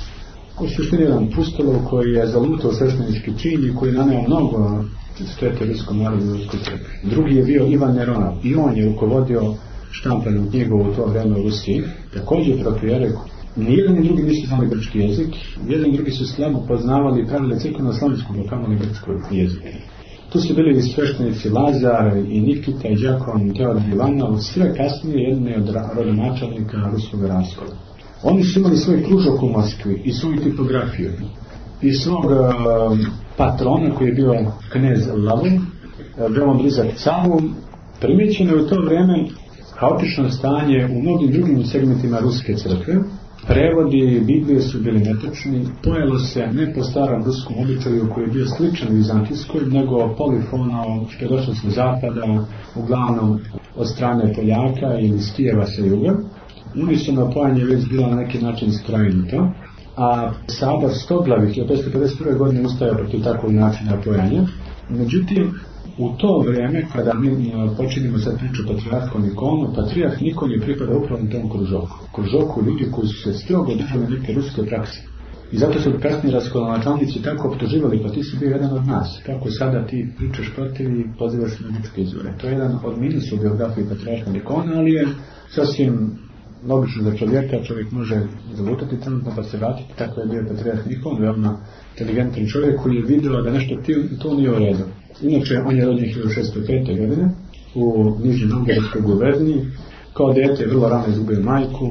u suštini jedan pustolov koji je zalutao sveštenički čin i koji je naneo mnogo štete ruskom narodu i ruskoj crkvi. Drugi je bio Ivan Neronov i on je rukovodio štampanom knjigu u to vreme u Rusiji, također protiv jereku. Nijedan i drugi nisu znali grčki jezik, jedan i drugi su slabo poznavali pravile crkveno-slavenskog, a kamoli grčkog jezika. Tu su bili i sveštenici Lazar i Nikita i Đakon, Teodor Ivanov, sve kasnije jedne od rodonačelnika ruskog raskola. Oni su imali svoj kružok u Moskvi i svoju tipografiju i svog uh, patrona koji je bio knez Lavon, veoma blizak caru. Primjećeno je u to vreme haotično stanje u mnogim drugim segmentima ruske crkve. Prevodi Biblije su bili netočni, pojelo se ne po starom ruskom običaju koji je bio sličan vizantijskoj, nego polifono što je došlo sa zapada, uglavnom od strane Poljaka ili iz Kijeva sa juga. Unisono pojanje već bilo na neki način skrajnuto, a sabor Stoglavih je petsto pedeset prve godine ustajao protiv takvog načina pojanja. Međutim, u to vrijeme, kada mi počinimo sad priču o patrijarhu Nikonu, patrijarh Nikon je pripada upravo tom kružoku. Kružoku ljudi koji su se strogo držali neke ruske prakse. I zato su kasnije raskolonačalnici tako optuživali, pa ti si bio jedan od nas. Kako sada ti pričaš protiv i pozivaš na grčke izvore. To je jedan od minusa u biografiji patrijarha Nikona, ali je sasvim logično za čovjeka, čovjek može zalutati trenutno pa se vratiti. Tako je bio patrijarh Nikon, veoma inteligentan čovjek koji je vidio da nešto to nije u redu. Inače, on je rođen hiljadu šeststo pete. godine u Nižnjoj Novgorodskoj guberniji. Kao dete vrlo rano izgubio majku,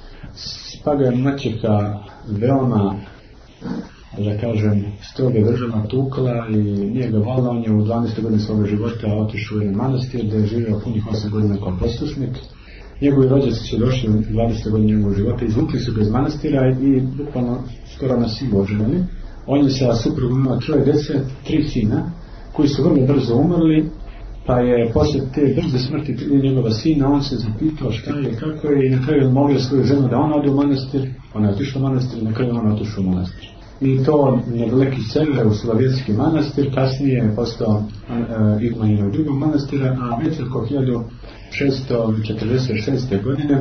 pa ga je maćeha veoma, da kažem, stroge država tukla i nije ga volila. On je u dvanaestoj godini svoga života otišao u jedan manastir gdje je živio punih osam godina kao poslušnik. Njegovi rođaci su došli u dvadesetoj godini njegovog života, izvukli su ga iz manastira i bukvalno skoro na silu oženili. On je sa suprugom imao troje djece, tri sina, koji su vrlo brzo umrli, pa je poslije te brze smrti njegova sina, on se zapitao šta je, kako je, i na kraju je molio svoju ženu da ona ode u manastir. Ona je otišla u manastir i na kraju ona otišla u manastir. I to nedaleki sebe u Slavjetski manastir, kasnije je postao e, igmanjenog drugog manastira, a već oko hiljadu šeststo četrdeset šeste. godine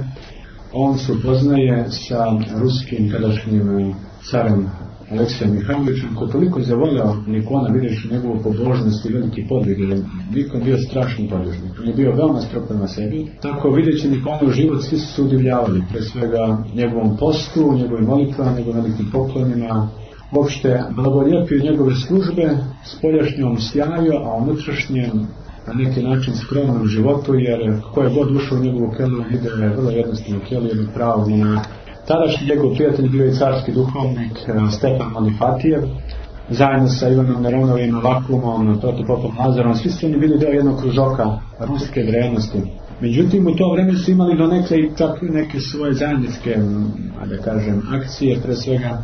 on se upoznaje sa ruskim tadašnjim carem Aleksijem Mihajlovićem, koji toliko je zavolio Nikona vidjeti njegovu pobožnost i veliki podvig, jer Nikon bio strašni podvižnik. On je bio veoma strog prema sebi. Tako vidjeći Nikonov život, svi su se udivljavali, pre svega njegovom postu, njegovim molitvama, njegovim velikim poklonima, uopšte blagolijepio njegove službe, spoljašnjom sjaju, a unutrašnjem na neki način skromnom životu, jer ko je god ušao u njegovu keliju vidio je vrlo jednostavno keliju jednog pravog monaka. Tadašnji njegov prijatelj bio je carski duhovnik Stefan Malifatijev, zajedno sa Ivanom Neronovim, Vakumom, protopopom Lazarom. Svi su oni bili deo jednog kružoka ruske vrednosti. Međutim, u to vreme su imali do neke i čak neke svoje zajedničke, da kažem, akcije, pre svega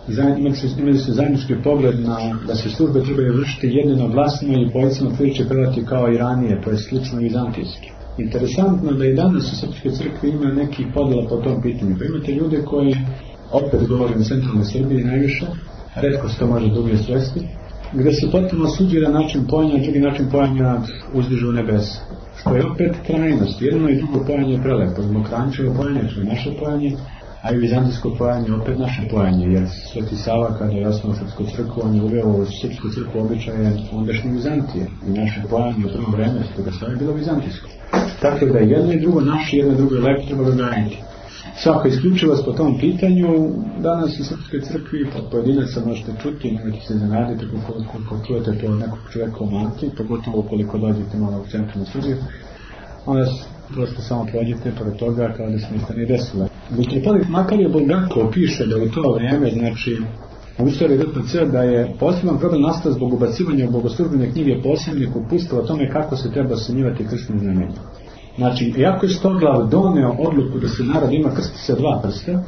imali su zajednički pogled na da se službe trebaju vršiti jednoglasno i bojicama priče predati kao i ranije, to je slično vizantijski. Interesantno da i danas u srpskoj crkvi ima neki podjela po tom pitanju. Pa imate ljude koji, opet govorim o centralnoj Srbiji najviše, retko se to može drugi sresti, gdje se potpuno osuđira način pojanja, drugi način pojanja uzdižu u nebesa. Što je opet krajnost. Jedno i drugo pojanje je prelepo. Mokrančevo pojanje, što je naše pojanje, a i vizantijsko pojanje opet naše pojanje, jer Sveti Sava kada je osnovao srpsku crkvu, on je uveo u srpsku crkvu običaje ondašnje Vizantije i naše pojanje u prvom vreme Svetoga Sava je bilo vizantijsko. Tako da jedno i drugo naše, jedno i drugo lepo treba gledati. Svaka isključivost po tom pitanju danas u srpskoj crkvi pod pojedinaca možete čuti, nemojte se zanaditi koliko čujete to nekog čovjeka u manti, pogotovo koliko dođete malo u centralnu Srbiju, onda prosto samo prođete pored toga kao da se ništa nije desilo. Mitropolit Makarije Bulgakov piše da u to vrijeme, znači u istoriji R P C, da je poseban problem nastao zbog ubacivanja u bogoslužbene knjige posebnih uputstva o tome kako se treba osenjivati krstno znamenje. Znači, iako je Stoglav doneo odluku da se narod ima krstiti sa dva prsta,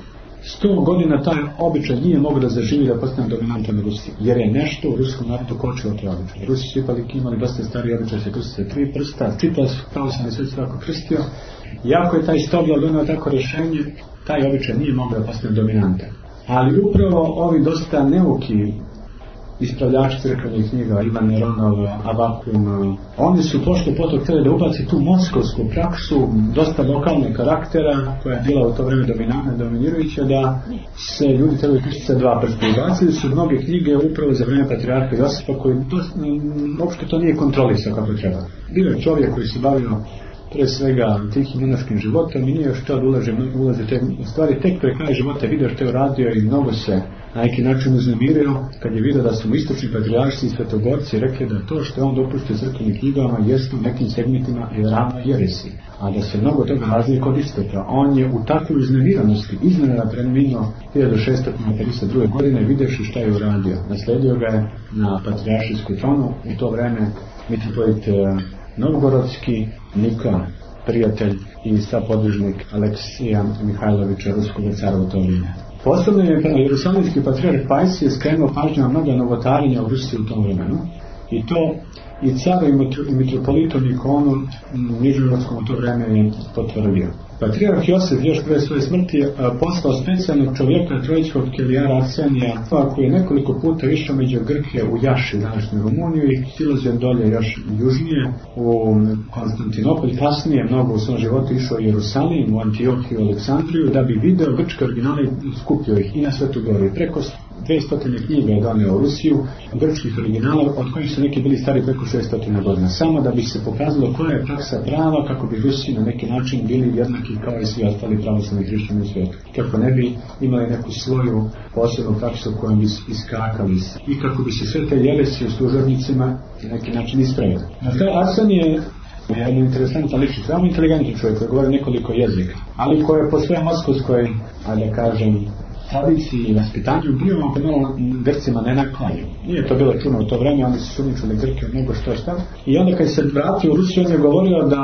sto godina taj običaj nije mogao da zaživi da postane dominantan u Rusiji, jer je nešto u ruskom narodu kočilo te običaje. Rusi su ipak imali dosta stari običaj se krstite tri prsta, čitav pravoslavni svijet se tako krstio. Iako je taj Stoglal donio tako rješenje, taj običaj nije mogao da postane dominantan. Ali upravo ovi dosta neuki ispravljači crkvenih knjiga, Ivan Neronov, Avakum, oni su pošto potom htjeli da ubaci tu moskovsku praksu, dosta lokalne karaktera, koja je bila u to vrijeme dominirajuća, da se ljudi trebali krstiti sa dva prsta. Ubacili su mnoge knjige upravo za vrijeme patrijarha Josipa, koji to, uopšte to nije kontrolisao kako treba. Bio je čovjek koji se bavio pre svega tihim monaškim životom i nije još to da ulaže, ulaze te stvari, tek pre kraj života vidio što je uradio i mnogo se na neki način uznemirio kad je vidio da su mu istočni patrijarsi i svetogorci rekli da to što je on dopustio crkvenim knjigama jest u nekim segmentima je ravno jeresi, a da se mnogo toga razlije od istoka. On je u takvoj uznemiranosti iznenada preminuo hiljadu šesto pedeset druge godine vidjevši šta je uradio. Nasledio ga je na patrijaršijsku tronu u to vreme mitropolit Novgorodski Nikola, prijatelj i sapodvižnik Aleksija Mihajlovića, ruskog cara u to vrijeme. Posebno je jerusalimski patrijarh Pajsije skrenuo pažnju na mnoga novotarenja u Rusiji u tom vremenu. I to i caru i mitropolitu Nikonu Nižnorodskom u to vreme je potvrdio. Patrijarh Josif još pre svoje smrti poslao specijalnog čovjeka trojičkog kelijara Arsenija, koji je nekoliko puta išao među Grke u Jaši, današnju Rumuniju, i silazio dolje još južnije u Konstantinopolj. Kasnije mnogo u svom životu išao u Jerusalim, u Antiohiju, Aleksandriju, da bi video grčke originale i skupio ih i na Svetu Goru. I preko dvjesto knjiga je donio u Rusiju, grčkih originala, od kojih su neki bili stari preko šesto godina, samo da bi se pokazalo koja je praksa prava, kako bi Rusi na neki način bili jednaki kao i svi ostali pravoslavni hrišćani u svijetu. Kako ne bi imali neku svoju posebnu praksu kojom bi iskakali i kako bi se sve te jeresi u služavnicima na neki način ispravili. Taj Arsen je jedan interesantan ličnik, veoma inteligentni čovjek koji govori nekoliko jezika, ali koji je po svojoj moskovskoj, ajde da kažem, tradiciji i vaspitanju bio malo Grcima ne naklanju. Nije to bilo čuno u to vreme, oni su sumničili Grke od mnogo što šta. I onda kad se vratio u Rusiju, on je govorio da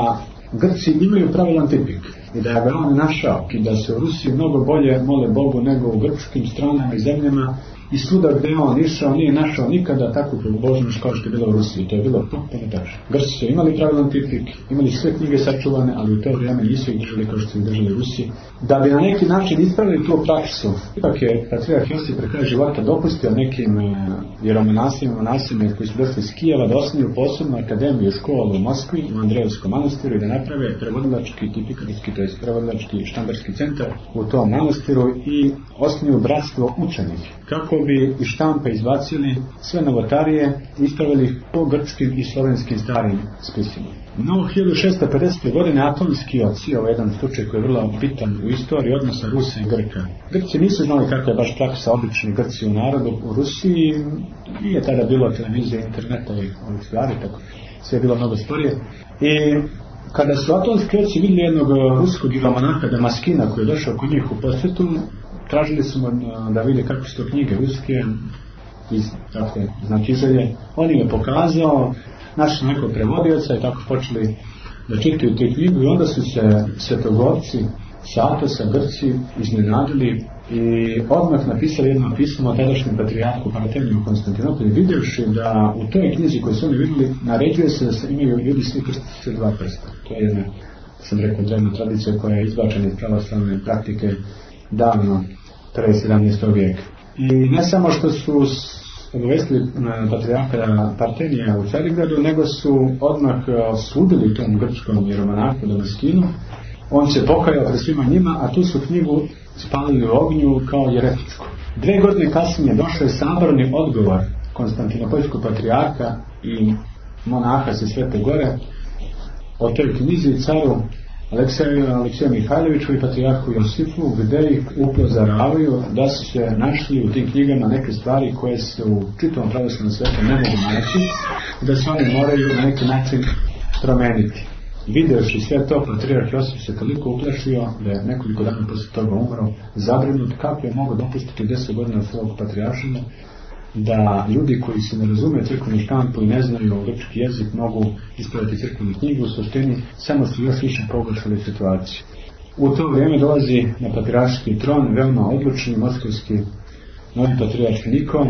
Grci imaju pravilan tipik i da je ga on našao i da se u Rusiji mnogo bolje mole Bogu nego u grčkim stranama i zemljama. I svuda gdje je on išao nije našao nikada takvu pobožnost kao što je bilo u Rusiji. To je bilo potpuno tačno. Grci su imali pravilan tipik, imali sve knjige sačuvane, ali u to vrijeme nisu ih držali kao što su ih držali u Rusiji. Da bi na neki način ispravili tu praksu, ipak je patrijarh Josip pre kraja života dopustio nekim vjeromonasima, monasima koji su došli iz Kijeva da osnuju posebnu akademiju, školu u Moskvi, u Andrejevskom manastiru i da naprave prevodilački, tipikarski, to je prevodilački štambarski centar u tom manastiru i osnuju bratstvo učenih. Kako bi iz štampe izbacili sve novotarije i ispravili po grčkim i slovenskim starim spisima. No, hiljadu šesto pedesete. godine Atonski oci, ovo je jedan slučaj koji je vrlo bitan u istoriji odnosa Rusa i Grka. Grci nisu znali kakva je baš praksa obični Grci u narodu u Rusiji, nije tada bilo televizije, interneta i ovih stvari, tako sve je bilo mnogo sporije. I kada su Atonski oci vidjeli jednog ruskog ilomonaka Damaskina koji je došao kod njih u posjetu, tražili su mu da vide kako su to knjige ruske iz takve znatiželje. On im je pokazao, našli nekog prevodioca i tako počeli da čitaju te knjigu i onda su se svetogorci sa Atosa, Grci iznenadili i odmah napisali jedno pismo tadašnjem patrijarhu Parteniju u Konstantinopolju, vidjevši da u toj knjizi koju su oni vidjeli naređuje se da se imaju ljudi svi krstiti sa dva prsta. To je jedna, sam rekao, drevna tradicija koja je izbačena iz pravoslavne praktike davno, pre sedamnaestog vijeka. I ne samo što su obavestili patrijarha Partenija u Carigradu, nego su odmah osudili tom grčkom jeromonahu Damaskinu. On se pokajao pred svima njima, a tu su knjigu spalili u ognju kao jeretičku. Dve godine kasnije došao je saborni odgovor Konstantinopoljskog patrijarha i monaha sa Svete Gore o toj knjizi caru Aleksiju Aleksiju Mihajloviću i patrijarhu Josifu, gdje ih upozoravaju da su se našli u tim knjigama neke stvari koje se u čitavom pravoslavnom svijetu ne mogu naći, da se one moraju na neki način promeniti. Videvši sve to, patrijarh Josif se toliko uplašio da je nekoliko dana poslije toga umro, zabrinut kako je mogao dopustiti deset godina svog patrijaršina, da ljudi koji se ne razume crkvenu štampu i ne znaju grčki jezik mogu ispraviti crkvenu knjigu, u suštini samo su još više pogoršali situaciju. U to vrijeme dolazi na patrijarški tron veoma odlučni moskovski novi patrijarh Nikon.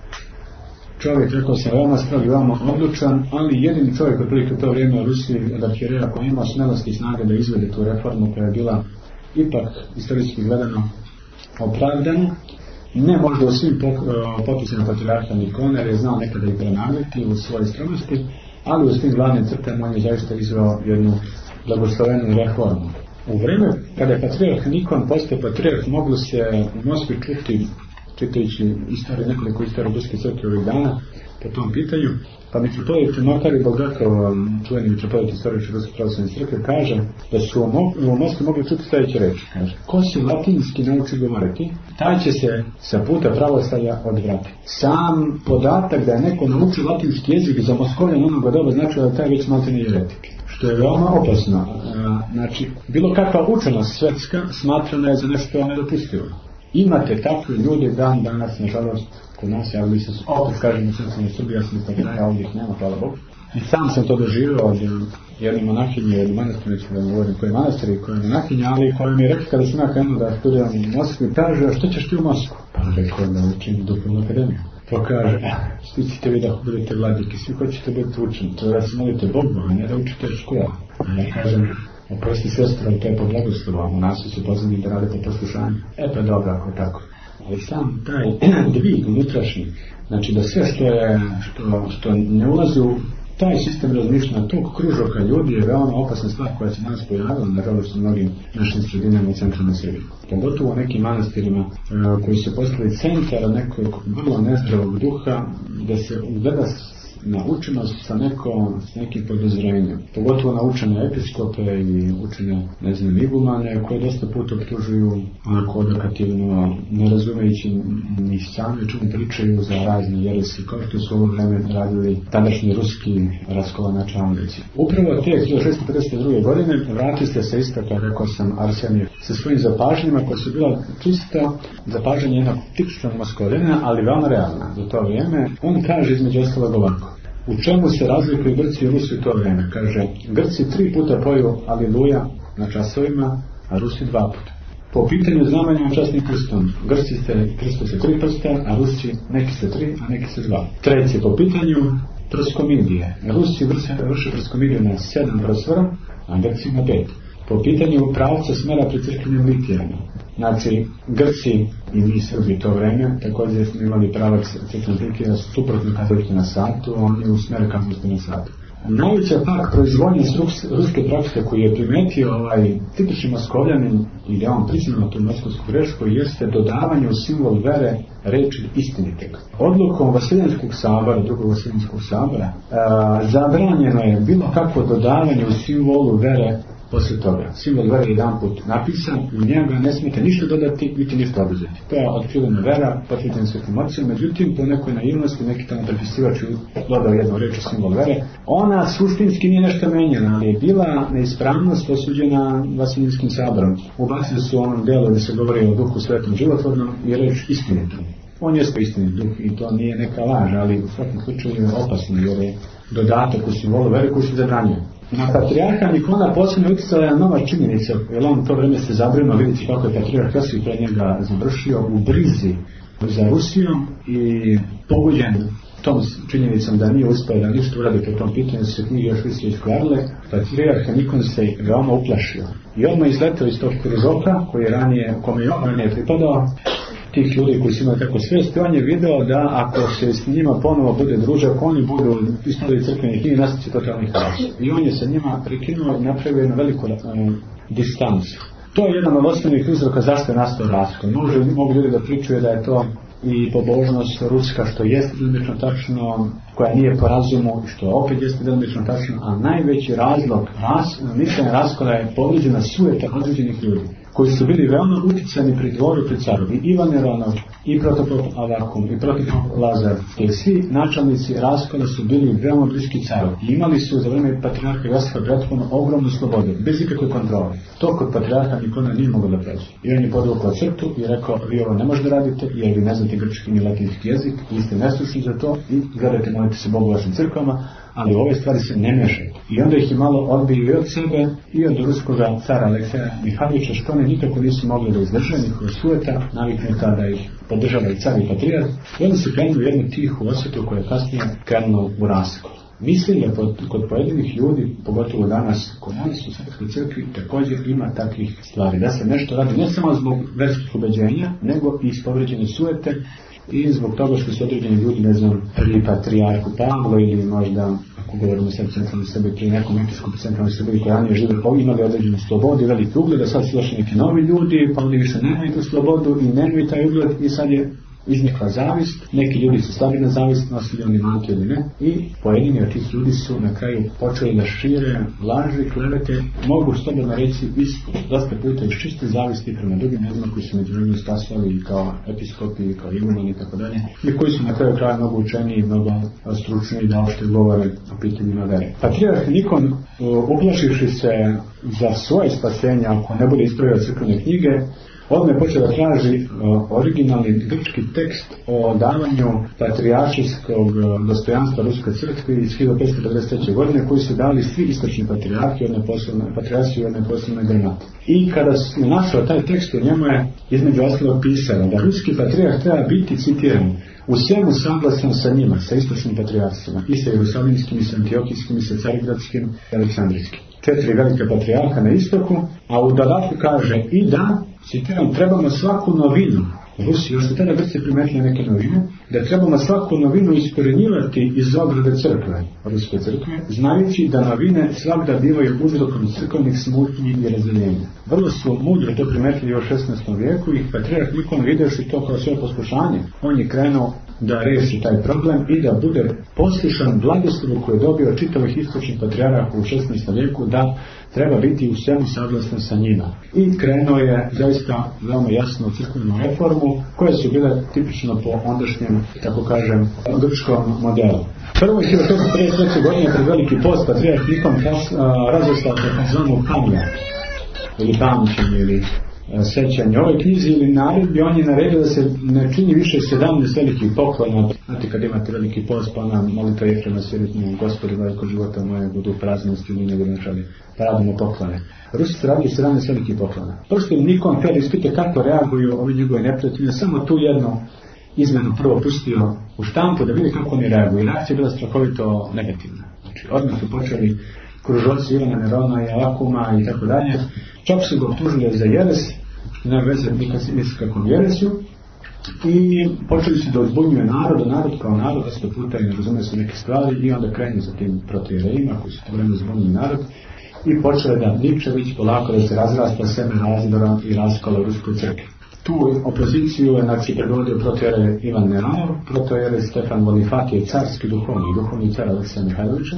Čovjek, rekao sam, veoma strog i veoma odlučan, ali jedini čovjek otprilike u to vrijeme u Rusiji od arhijereja koji ima smelosti i snage da izvede tu reformu koja je bila ipak istorijski gledano opravdana. Ne možda u svim popisima patrijarha Nikona, jer je znao nekada i prenagliti u svojoj stromosti, ali u svim glavnim crtama on je zaista izveo jednu blagoslovenu reformu. U vrijeme kada je patrijarh Nikon postao patrijarh, moglo se u Moskvi čuti, čitajući istoriju, nekoliko istorija Ruske crkve ovih dana po tom pitanju, pa mitropolit Makari Bulgakov, čuveni mitropolit istoričar Ruske pravoslavne crkve, kaže da su u Moskvi mogli čuti sljedeće reči. Kaže, ko se latinski nauči govoriti, taj će se sa puta pravoslavlja odvratiti. Sam podatak da je neko naučio latinski jezik za Moskovljan onoga doba znači da je taj već maltene jeretik. Što je veoma opasno. Znači, bilo kakva učenost svetska smatrana je za nešto nedopustivo. Imate takve ljude dan danas, nažalost, kod nas, ja bi se opet kažem u srcima Srbije, ja sam iz Pakraja, ovdje ih nema, hvala Bogu. I sam sam to doživio od jedne monahinje, jedne manastire, neću da ne govorim koje manastir i koje monahinje, ali koja mi je rekla kada sam ja krenuo da studiram u Moskvi, kaže, a što ćeš ti u Moskvu? Pa rekao da učim duhovnu akademiju. Pa kaže, svi ćete vi da budete vladiki, svi hoćete biti učeni, to da se molite Bogu, a ne da učite škola. A ja kažem, oprosti sestra, to je po blagoslovu, u nas su pozvani da rade po poslušanju. E pa dobro, ako tako. Ali sam taj dvig unutrašnji, znači da sve što je, što, što ne ulazi u taj sistem razmišljanja tog kružoka ljudi je veoma opasna stvar koja se danas pojavila, nažalost u mnogim našim sredinama u centralnoj Srbiji. Pogotovo u nekim manastirima e, koji su postali centar nekog vrlo nezdravog duha, da se gleda na učenost sa, neko, s nekim podozrenjem. Pogotovo na učene episkope i učene, ne znam, igumane, koje dosta puta optužuju onako odokativno, ne razumejući ni sami čemu pričaju za razne jeresi, kao što su ovo vreme radili tadašnji ruski raskolonačalnici. Upravo te hiljadu šesto pedeset druge. godine vratili ste se isto, kao rekao sam, Arsenije sa svojim zapažnjima koja su bila čisto zapažanje jednog tipičnog Moskovljena, ali veoma realna za to vrijeme. On kaže između ostalog ovako. U čemu se razlikuju Grci i Rusi u to vrijeme? Kaže, Grci tri puta poju Aliluja na časovima, a Rusi dva puta. Po pitanju znamenja časnim krstom, Grci ste krstu se tri prsta, a Rusi neki se tri, a neki se dva. Treće, po pitanju proskomidije, Rusi vrše proskomidiju na sedam prosvora, a Grci na pet. Po pitanju pravca smera pri crkvenim litijama, znači Grci i mi Srbi to vreme također smo imali pravac crkvenih litija suprotno katoličke na satu, oni u smeru katoličke na satu. Najveća pak proizvodnja ruske prakse koju je primetio ovaj tipični Moskovljanin i da on priznao tu moskovsku grešku jeste dodavanje u simbol vere reči istiniteg. Odlukom Vasiljanskog sabora, drugog Vasiljanskog sabora, a, zabranjeno je bilo kakvo dodavanje u simbolu vere posle toga. Simbol vere je jedan put napisan, u njega ne smijete ništa dodati, niti ništa oduzeti. To je otkrivena vera, potvrđena svetim ocem, međutim, po nekoj naivnosti, neki tamo prepisivač dodao jednu reč u simbol vere. Ona suštinski nije nešto menjena, ali je bila neispravnost osuđena Vasiljanskim saborom. Ubacili su u onom delu gdje se govori o duhu svetom životvornom i reč istinitom. On je istinit duh i to nije neka laž, ali u svakom slučaju je opasno, jer je dodatak u simbolu vere koji se zabranjuje. Na patrijarha Nikona posebno utjecala je nova činjenica, jer on to vreme se zabrinuo, vidjeti kako je patrijarh Josif pre njega završio u brizi za Rusijom i pogođen tom činjenicom da nije uspio da ništa uradi po tom pitanju, se knjige još više iskvarile, patrijarha Nikon se veoma uplašio. I odmah izletao iz tog kružoka koji je ranije, kome je ranije pripadao, tih ljudi koji su imali tako svijest, on je video da ako se s njima ponovo bude družak, oni budu ispravili crkvenih knjiga i nastaći totalnih kaos. I on je sa njima prekinuo i napravio jednu veliku um, distancu. To je jedan od osnovnih uzroka zašto je nastao raskol. Mogu ljudi da pričaju da je to i pobožnost ruska, što jeste delimično tačno, koja nije po razumu, što opet jeste delimično tačno, a najveći razlog ras, mišljenja raskola je povrijeđena sujeta određenih ljudi, koji su bili veoma uticani pri dvoru, pri caru. I Ivan Neronov, i protopop Avakum, i protopop Lazar, te svi načelnici raskola su bili veoma bliski caru. I imali su za vreme patrijarha Josifa prethodno ogromnu slobodu, bez ikakve kontrole. To kod patrijarha Nikona nije moglo da prođe. I on je podvukao crtu i rekao, vi ovo ne možete raditi, jer vi ne znate grčki ni latinski jezik, vi ste nestručni za to i gledajte, molite se Bogu u vašim crkvama, ali u ove stvari se ne mešaju. I onda ih je malo odbili i od sebe i od ruskog cara Alekseja Mihajlovića, što oni nikako nisu mogli da izdrže, njihova sujeta, naviknuta da ih podržava i car i patrijarh, i onda su krenuli jednu tihu osvetu koja je kasnije krenula u raskol. Mislim da pod, kod pojedinih ljudi, pogotovo danas, kod nas u Srpskoj crkvi, također ima takvih stvari. Da se nešto radi ne samo zbog verskih ubeđenja, nego i iz povređene sujete i zbog toga što su određeni ljudi, ne znam, pri patrijarhu Pavlo ili možda, ako govorimo sad centralnoj Srbiji, pri nekom episkopu centralnoj Srbiji koji ranije živjeli, imali određenu slobodu i veliki ugled, a sad su došli neki novi ljudi, pa oni više nemaju tu slobodu i nemaju taj ugled i sad je iznikla zavist, neki ljudi su slabi na zavist, nosili oni manke ili ne, i pojedini od tih ljudi su na kraju počeli da šire laži, klevete, mogu slobodno reći iz dosta puta iz čiste zavisti prema drugim ljudima koji su međunarodno stasvali i kao episkopi i kao igumani i tako dalje, i koji su na kraju kraja mnogo učeniji i mnogo stručniji da ošte govore o pitanjima vere. Patrijarh Nikon, uplašivši se za svoje spasenje, ako ne bude ispravio crkvene knjige, odmah je počeo da traži uh, originalni grčki tekst o davanju patrijaršijskog uh, dostojanstva Ruskoj crkvi iz hiljadu petsto pedeset treće godine, koji su dali svi istočni patrijarhi, jedne posebne patrijarši i jedne posebne granate. I kada je našao taj tekst, u njemu je između ostalog pisano da ruski patrijarh treba biti, citiram, u svemu saglasan sa njima, sa istočnim patrijarhima, i sa jerusalimskim, i sa antiokijskim, i sa carigradskim, i aleksandrijskim. Četiri velike patrijarha na istoku, a u dodatku kaže i da, citiram, trebamo svaku novinu, Rusi, još su tada Grci primetili neke novine, da trebamo svaku novinu iskorenjivati iz ograde crkve, Ruske crkve, znajući da novine svakda bivaju uzrokom crkvenih smutnji i razdeljenja. Vrlo su mudro to primetili u šesnaestom vijeku i patrijarh Nikon vidjevši to kao svoje poslušanje, on je krenuo da reši taj problem i da bude poslušan blagoslovu koju je dobio čitavih istočnih patrijarha u šesnaestom vijeku, da treba biti u svemu saglasan sa njima. I krenuo je zaista veoma jasno crkvenu reformu, koje su bile tipično po ondašnjem, tako kažem, grčkom modelu. Prvo je hiljadu šeststo pedeset treće godine pred veliki post patrijarh Nikon razostao takozvanu pamjat ili pamćenje ili sećanje ovoj knjizi ili naredbi. On je naredio da se ne čini više sedamnaest velikih poklona. Znate, kad imate veliki post, pa ona molita Jefrema Siritnu, Gospodi veliko života moje budu praznosti ili nego načali, pa radimo poklone. Rusi su radili sedamnaest velikih poklona. Prosto je Nikon htio da ispite kako reaguju ovi njegove neprijatelji, samo tu jednu izmenu prvo pustio u štampu da vidi kako oni reaguju. I reakcija je bila strahovito negativna. Znači, odmah su počeli kružoci Ivana Nerona i Avakuma i tako dalje. Čak su ga optužili za jeres, ne veze nikad se misli kakvom jeresju, i počeli su da uzbunjuju narod, narod kao narod, da sto puta i ne razume se neke stvari, i onda krenu za tim protijerejima koji su to vreme uzbunili narod i počeli da Nikčević polako da se razrasta seme razdora i raskola u Ruskoj crkvi. Tu opoziciju je znači predvodio protojere Ivan Neranov, protojere Stefan Volifatije, carski duhovni, duhovni car Alekseja Mihajlovića.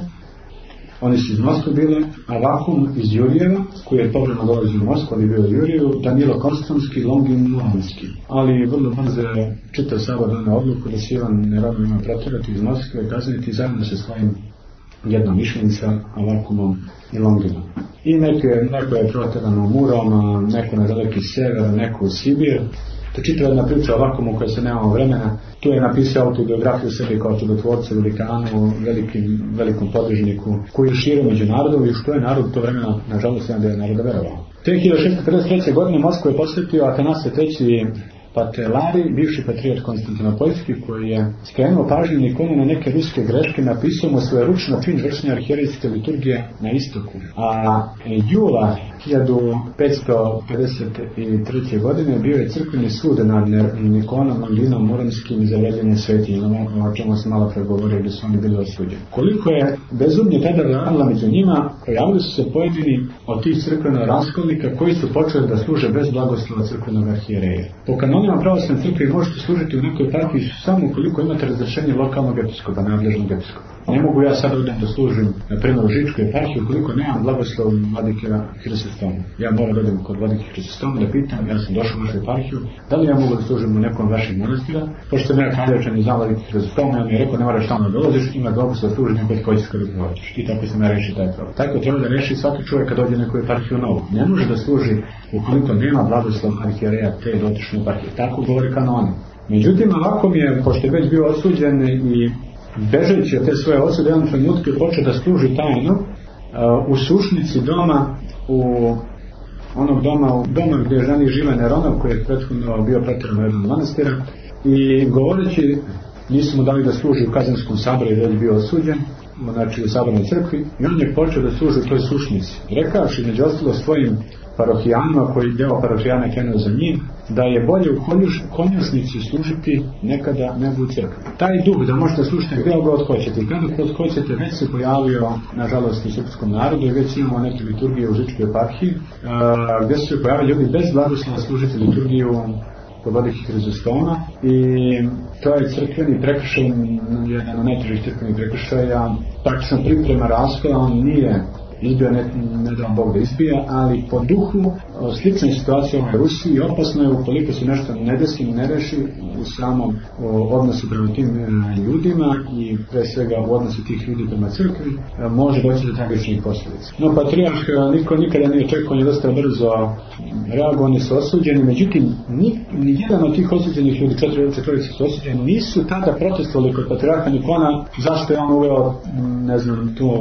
Oni su iz Moskve bile, Avakum iz Jurijeva, koji je povremeno dolazio u Moskvu, ali bio u Jurijevu, Danilo Konstanski, Longin Luhanski. Ali vrlo brzo je čitav sabor donio odluku da se Ivan Neranov ima protjerati iz Moskve, kazniti zajedno sa svojim jednom mišljenica, Avakumom i Longinom. I neke, neko je protjerano u Murom, neko na daleki sever, neko u Sibir. To je čitava jedna priča o Avakumu koja se nemamo vremena. Tu je napisao autobiografiju sebi kao čudotvorcu, velikanu, velikim, velikom podružniku, koji je širio među narodom i što je narod to vremena, nažalost, jedan da je naroda verovao. Te hiljadu šeststo pedeset treće. godine Moskvu je posvetio Atanasije treći Patelari, bivši patrijarh Konstantinopoljski, koji je skrenuo pažnju Nikonu na neke ruske greške, napisao mu svoje ručno čin vršenja arhijerejske liturgije na istoku. A jula hiljadu petsto pedeset treće. godine bio je crkveni sud nad Nikonom, Longinom, Muromskim i zavređenjem svetinjama, o čemu se malo pregovorili da su oni bili osuđeni. Koliko je bezumnje tada vladala među njima, pojavili su se pojedini od tih crkvenog raskolnika koji su počeli da služe bez blagoslova crkvenog arhijereja. Po kanonima pravoslavne crkve možete služiti u nekoj partiji samo ukoliko imate razrešenje lokalnog episkopa, nadležnog episkopa. Ne mogu ja sad odem da služim na primjer u Žičkoj eparhiji ukoliko nemam blagoslov vladike Hristostoma. Ja moram da odem kod vladike Hristostoma da pitam, ja sam došao u vašu eparhiju, da li ja mogu da služim u nekom vašem manastira, pošto me kandidačan iz vladike Hristostoma, ja mi je rekao ne moraš tamo dolaziš, ima blagoslov da služiš nekoj koji će kada dođeš. I tako se me reši taj problem. Tako treba da reši svaki čovjek kad dođe u neku eparhiju novu. Ne može da služi ukoliko nema blagoslov arhijereja te dotične eparhije. Tako govori kanoni. Međutim, ovako mi je, pošto je već bio osuđen i bežeći od te svoje osude, jedan trenutak je počeo da služi tajno u sušnici doma, u onog doma, u doma gdje je ženi žive Neronov, koji je prethodno bio pretjeran u jednom manastira, i govoreći, nisu mu dali da služi u kazanskom saboru jer je bio osuđen, znači u sabornoj crkvi, i on je počeo da služi u toj sušnici, rekavši među ostalo svojim parohijanima, koji deo parohijana krenuo za njim, da je bolje u konjušnici služiti nekada nego u crkvi. Taj duh da možete slušati gdje god hoćete i kada god hoćete već se pojavio, nažalost, u srpskom narodu, i već imamo neke liturgije u Žičkoj eparhiji, gdje su se pojavili ljudi bez blagoslova služiti liturgiju kod velikih Hrizostoma, i to je crkveni prekršaj, jedan od najtežih crkvenih prekršaja, praktično priprema raskola. On nije izbio, ne, ne da Bog da izbija, ali po duhu slične situacije u Rusiji opasno je ukoliko se nešto ne desi, ne reši u samom odnosu prema tim ljudima i pre svega u odnosu tih ljudi prema crkvi, može doći do tragičnih posljedica. No, patrijarh niko nikada nije čekao, on je dosta brzo reagovao, oni su osuđeni, međutim ni, ni jedan od tih osuđenih ljudi, četvorice su osuđeni, nisu tada protestovali kod patrijarha Nikona zašto je on uveo, ne znam, tu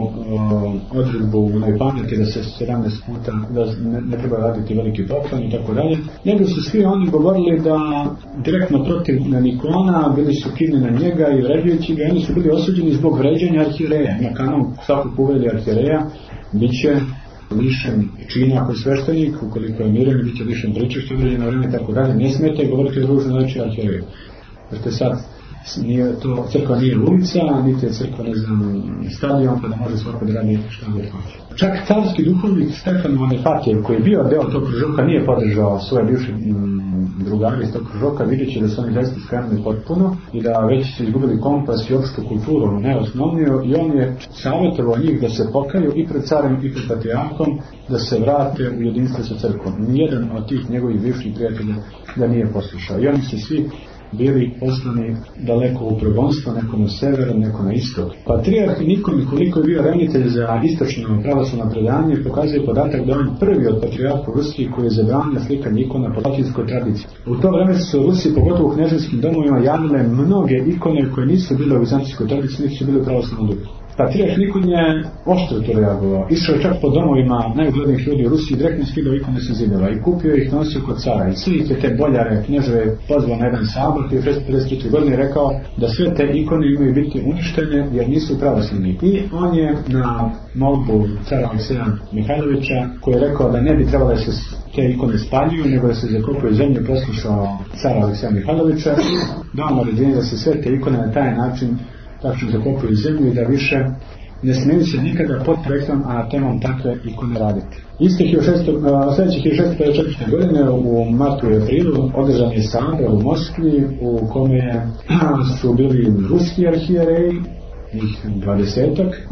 odredbu u najpameti da se sedamnaest puta da ne, ne treba raditi veliki poklon i tako dalje, nego su svi oni govorili da direktno protiv Nikona, bili su kidni na njega i vređujući ga, oni su bili osuđeni zbog vređanja arhijereja. Na kanon svakog uveli arhijereja bit će lišen čina ako je sveštenik, ukoliko je miren, bit će lišen pričešća određeno vreme i tako dalje. Ne smijete govoriti o ružnoj reči arhijereju. Jer te sad nije to, crkva nije ulica, niti je crkva, ne znam, stadion, pa da može svako da radi šta god hoće. Čak carski duhovnik Stefan Monefatijev, koji je bio deo tog kružoka, nije podržao svoje bivše drugare iz tog kružoka, vidjet će da su oni zaista skrenuli potpuno i da već su izgubili kompas i opštu kulturu, ne osnovniju, i on je savjetovao njih da se pokaju i pred carem i pred patrijarhom, da se vrate u jedinstvo sa crkvom. Nijedan od tih njegovih bivših prijatelja da nije poslušao. I oni se svi bili poslani daleko u progonstvo, neko na sever, neko na istok. Patrijarh Nikon, koliko je bio ravnitelj za istočno pravoslavno predanje, pokazuje podatak da on prvi od patrijarha u Rusiji koji je zabranio slikanje ikona po latinskoj tradiciji. U to vreme su u Rusiji, pogotovo u knežanskim domovima, javile mnoge ikone koje nisu bile u vizantijskoj tradiciji, nisu bile u pravoslavnom duhu. Patrijarh Nikon je oštro to reagovao. Išao čak po domovima najuglednijih ljudi u Rusiji, direktno skidao ikone sa zidova i kupio ih, nosio kod cara. I svi te boljare, knježeve, pozvao na jedan sabor koji je pre pedeset četiri godine rekao da sve te ikone imaju biti uništene jer nisu pravoslavni. I on je na molbu cara Alekseja Mihajlovića, koji je rekao da ne bi trebalo da se te ikone spaljuju, nego da se zakopaju zemlju, poslušao cara Alekseja Mihajlovića i dao naređenje da se sve te ikone na taj način tačno zakopaju zemlju i da više ne smiju se nikada pod projektom anatemom takve ikone raditi. Iste sljedeće hiljadu šesto pedeset četvrte. godine u martu i aprilu održan je sabor u Moskvi u kome su bili ruski arhijereji, njih dvadesetak,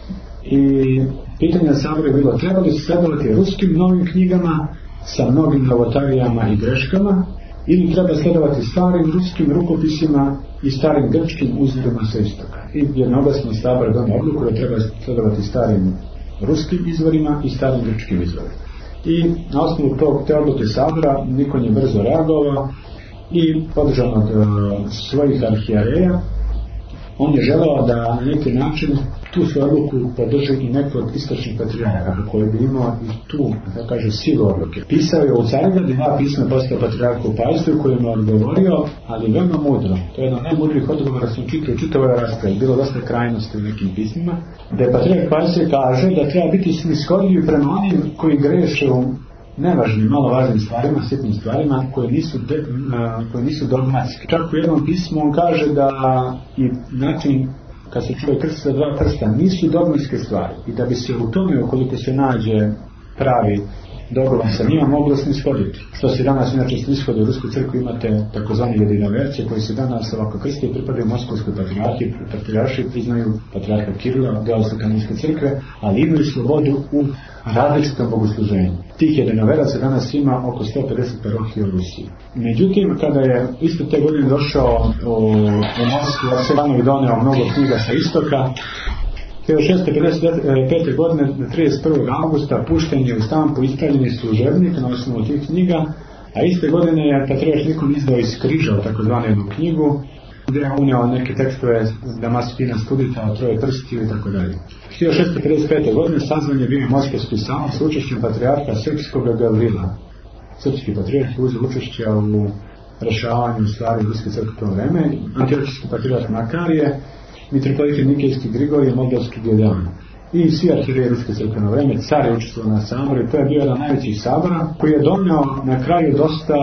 i pitanje na saboru je bilo treba li se sledovati ruskim novim knjigama sa mnogim novotarijama i greškama ili treba sledovati starim ruskim rukopisima i starim grčkim uzorima sa istoka. I jednoglasno sabor donio odluku da treba sledovati starim ruskim izvorima i starim grčkim izvorima. I na osnovu tog te odluke sabora Nikon je brzo reagovao i podržan od uh, svojih arhijereja. On je želeo da na neki način tu svoju odluku podrži i neko od istočnih patrijarha koji bi imao i tu, da kaže, silu odluke. Pisao je u Carigradu dva pisma postao patrijarhu Pajstvu koji mu je odgovorio, ali veoma mudro. To je jedan od najmudrijih odgovora sam čitao u čitavoj raspravi. Bilo dosta krajnosti u nekim pismima, da je patrijarh Pajstvu kaže da treba biti snishodljiv prema onim koji greše u nevažnim, malo važnim stvarima, sitnim stvarima koje nisu, de, uh, koje nisu dogmatske. Čak u jednom pismu on kaže da i način kad se čuje krst sa dva prsta nisu dogmatske stvari i da bi se u tome, ukoliko se nađe pravi dogovor sa njima, moglo snishoditi. Što se danas inače snishode u Ruskoj crkvi, imate takozvani jedinoverci koji se danas ovako krste i pripadaju Moskovskoj patrijarhiji, patrijarši priznaju patrijarha Kirila, deo Kanonske crkve, ali imaju slobodu u različitom bogosluženju. Tih jedinoveраca danas ima oko sto pedeset parohija u Rusiji. Međutim, kada je isto te godine došao u, u Moskvu, Arsenovi doneo mnogo knjiga sa istoka, hiljadu šesto pedeset pete. godine, trideset prvog avgusta, pušten je u štampu ispravljeni služebnik na osnovu tih knjiga, a iste godine je patrijarh Nikon izdao iz križa takozvanu jednu knjigu gdje je unio neke tekstove Damaskina studita, troje prstiju i tako dalje. hiljadu šesto pedeset pete. godine sazvan je bio Moskavski samit s učešćem patrijarha Srpskog Gavrila. Srpski patrijarh je uzeo učešća u rešavanju stvari ruske crkve u to vreme, antiohijski patrijarh Makarije, mitropoliti Nikejski Grigorije, Moldavski Gedeon. I svi arhijereji ruske crkve na vreme, car je učestvovao na saboru i to je bio jedan najvećih sabora koji je donio na kraju dosta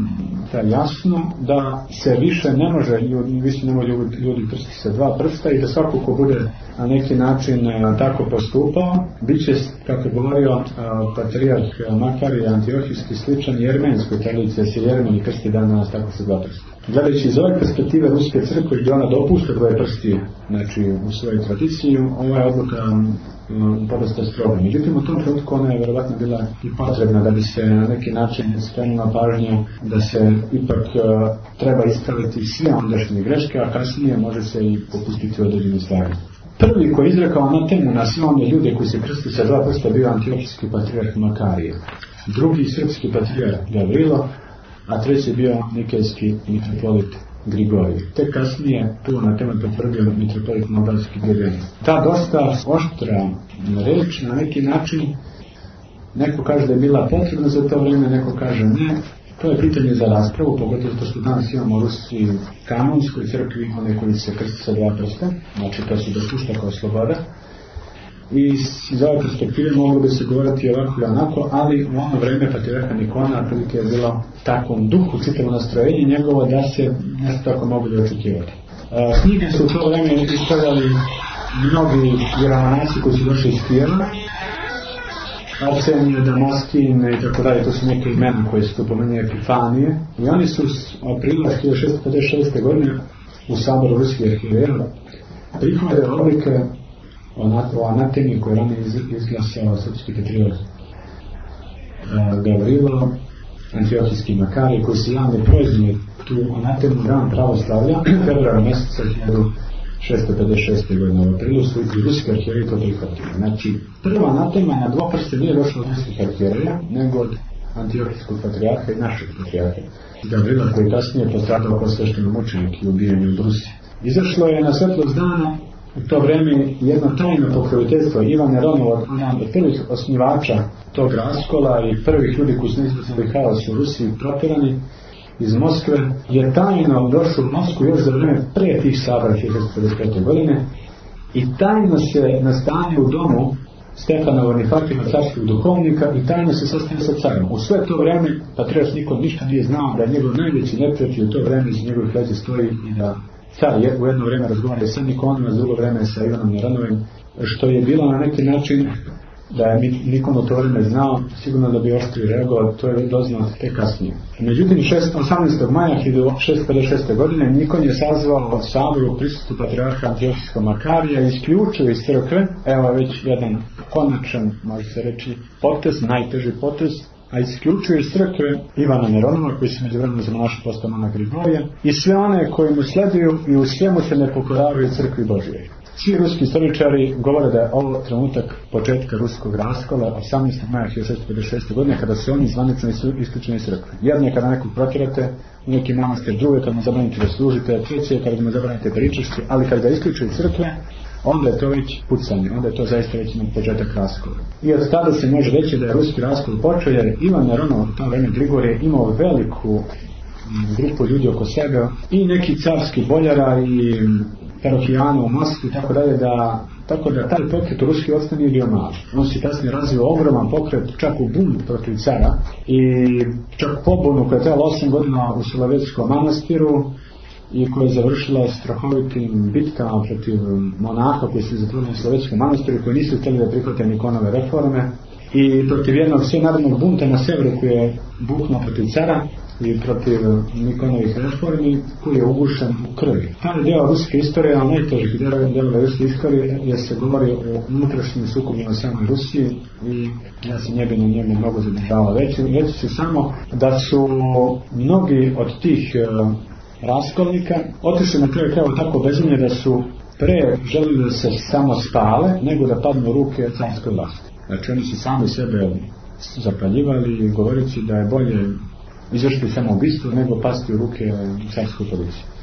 jasno da se više ne može ljudi, više ne može ljudi prstiti sa dva prsta i da svako ko bude na neki način tako postupao, bit će, kako je govorio patrijarh Makarije Antiohijski, sličan jermenskoj tradiciji, da se jermeni krsti dan danas tako sa dva prsta. Gledajući iz ove perspektive ruske crkve gdje ona dopušta dvoje prsti, znači u svojoj tradiciji, ova je odluka podosta stroga. Međutim, u tom trenutku ona je vjerovatno bila i potrebna da bi se na neki način skrenula pažnja da se ipak uh, treba ispraviti sve ondašnje greške, a kasnije može se i popustiti određene stvari. Prvi koji je izrekao na temu na sve one ljude koji se krsti sa dva prsta bio antiohijski patrijarh Makarije, drugi srpski patrijarh Gavrilo, a treći bio nikejski mitropolit Grigorije. Te kasnije tu na temu potvrdio mitropolit Moldavski Gedeon. Ta dosta oštra reč na neki način, neko kaže da je bila potrebna za to vrijeme, neko kaže ne. To je pitanje za raspravu, pogotovo to što danas imamo u Rusiji kanonskoj crkvi, one koji se krsti sa dva prsta, znači to se dopušta kao sloboda. I iz ove perspektive moglo bi se govoriti ovako i onako, ali u ono vreme patrijarha Nikona prilike je bilo takvom duhu, čitavo nastrojenje njegovo da se nešto tako mogli očekivati. E, knjige su u to vreme ispravljali mnogi jeromonasi koji su došli iz Kijeva, Arsenije, Damaskin i tako dalje, to su neke imena koje su pomenuje Epifanije. I oni su aprila hiljadu šesto pedeset šeste. godine u saboru ruskih arhijereja prihvale odlike o anatemi koje on je izglasao srpski patrijarh Gavrilo, antiohijski Makarije, koji se javno proizvodi tu anatemu dan pravoslavlja februara mjeseca hiljadu šesto pedeset šeste. godine u aprilu su i ruski arhijereji to prihvatili. Znači, prva anatema na dvoprste nije došla od ruskih arhijereja, nego od antiohijskog patrijarha i našeg patrijarha Gavrila, koji kasnije postradao kao svešten mučenik i ubijen u Rusiji. Izašlo je na svetlost dana u to vreme jedno tajno pokroviteljstvo Ivan Neronov, jedan od prvih osnivača tog raskola i prvih ljudi koji su izrazili haos u Rusiji protirani iz Moskve, je tajno došao u Moskvu još za vreme pre tih sabora hiljadu šesto pedeset pete. godine i tajno se nastanio u domu Stefana Bonifatima, carskog duhovnika, i tajno se sastaje sa carom. U sve to vreme patrijarh Nikon ništa nije znao da je njegov najveći neprijatelj u to vreme iz njegovih leđa stoji i da car je u jedno vreme razgovarao sa Nikonom, a s drugo vreme sa Ivanom Neronovim, što je bilo na neki način da je Nikon u to vreme znao, sigurno da bi oštri reagovao, to je doznao te kasnije. Međutim, osamnaestog maja hiljadu šesto pedeset šeste. godine Nikon je sazvao sabor u prisustvu patrijarha Antiohijskog Makarija i isključio iz crkve, evo već jedan konačan, može se reći, potez, najteži potez, a isključio iz crkve Ivana Neronova, koji se međuvremenu za monaša postao monah Grigorije, i sve one koji mu sleduju i u svemu se ne pokoravaju crkvi Božjoj. Svi ruski istoričari govore da je ovo trenutak početka ruskog raskola, osamnaestog maja hiljadu šesto pedeset šeste. godine, kada se oni zvanično isključeni iz crkve. Jedno je kada nekog protirate u neki manastir, drugo je kada mu zabranite da služite, treće je kada mu zabranite da ričešće, ali kada ga isključuje iz crkve, onda je to već pucanje, onda je to zaista već na početak raskola. I od tada se može reći da je ruski raskol počeo, jer Ivan Neronov u to vreme Grigorije imao veliku grupu ljudi oko sebe i neki carski boljara i parohijana u Moskvi, tako dalje, da tako da taj pokret u ruski opstan nije bio mali. On se kasnije razvio ogroman pokret, čak u bunt protiv cara i čak pobunu koja je trajala osam godina u Solovetskom manastiru i koja je završila strahovitim bitkama protiv monaha koji su zatvorili u Solovetskom manastiru i koji nisu htjeli da prihvate Nikonove reforme i protiv jednog svenarodnog bunta na severu koji je buknuo protiv cara i protiv Nikonovih reformi, koji je ugušen u krvi. Taj deo ruske istorije, a najtežih delova ruske istorije, je se govori o unutrašnjim sukobima samoj Rusiji i ja se ne bi na njemu mnogo zadržavao. Reći, reći se samo da su mnogi od tih uh, raskolnika otišli na kraju krajeva tako bezumlje da su pre želili da se samo spale nego da padnu u ruke carskoj vlasti. Znači oni su sami sebe zapaljivali govoreći da je bolje izvršiti samoubistvo nego pasti u ruke carskoj policiji.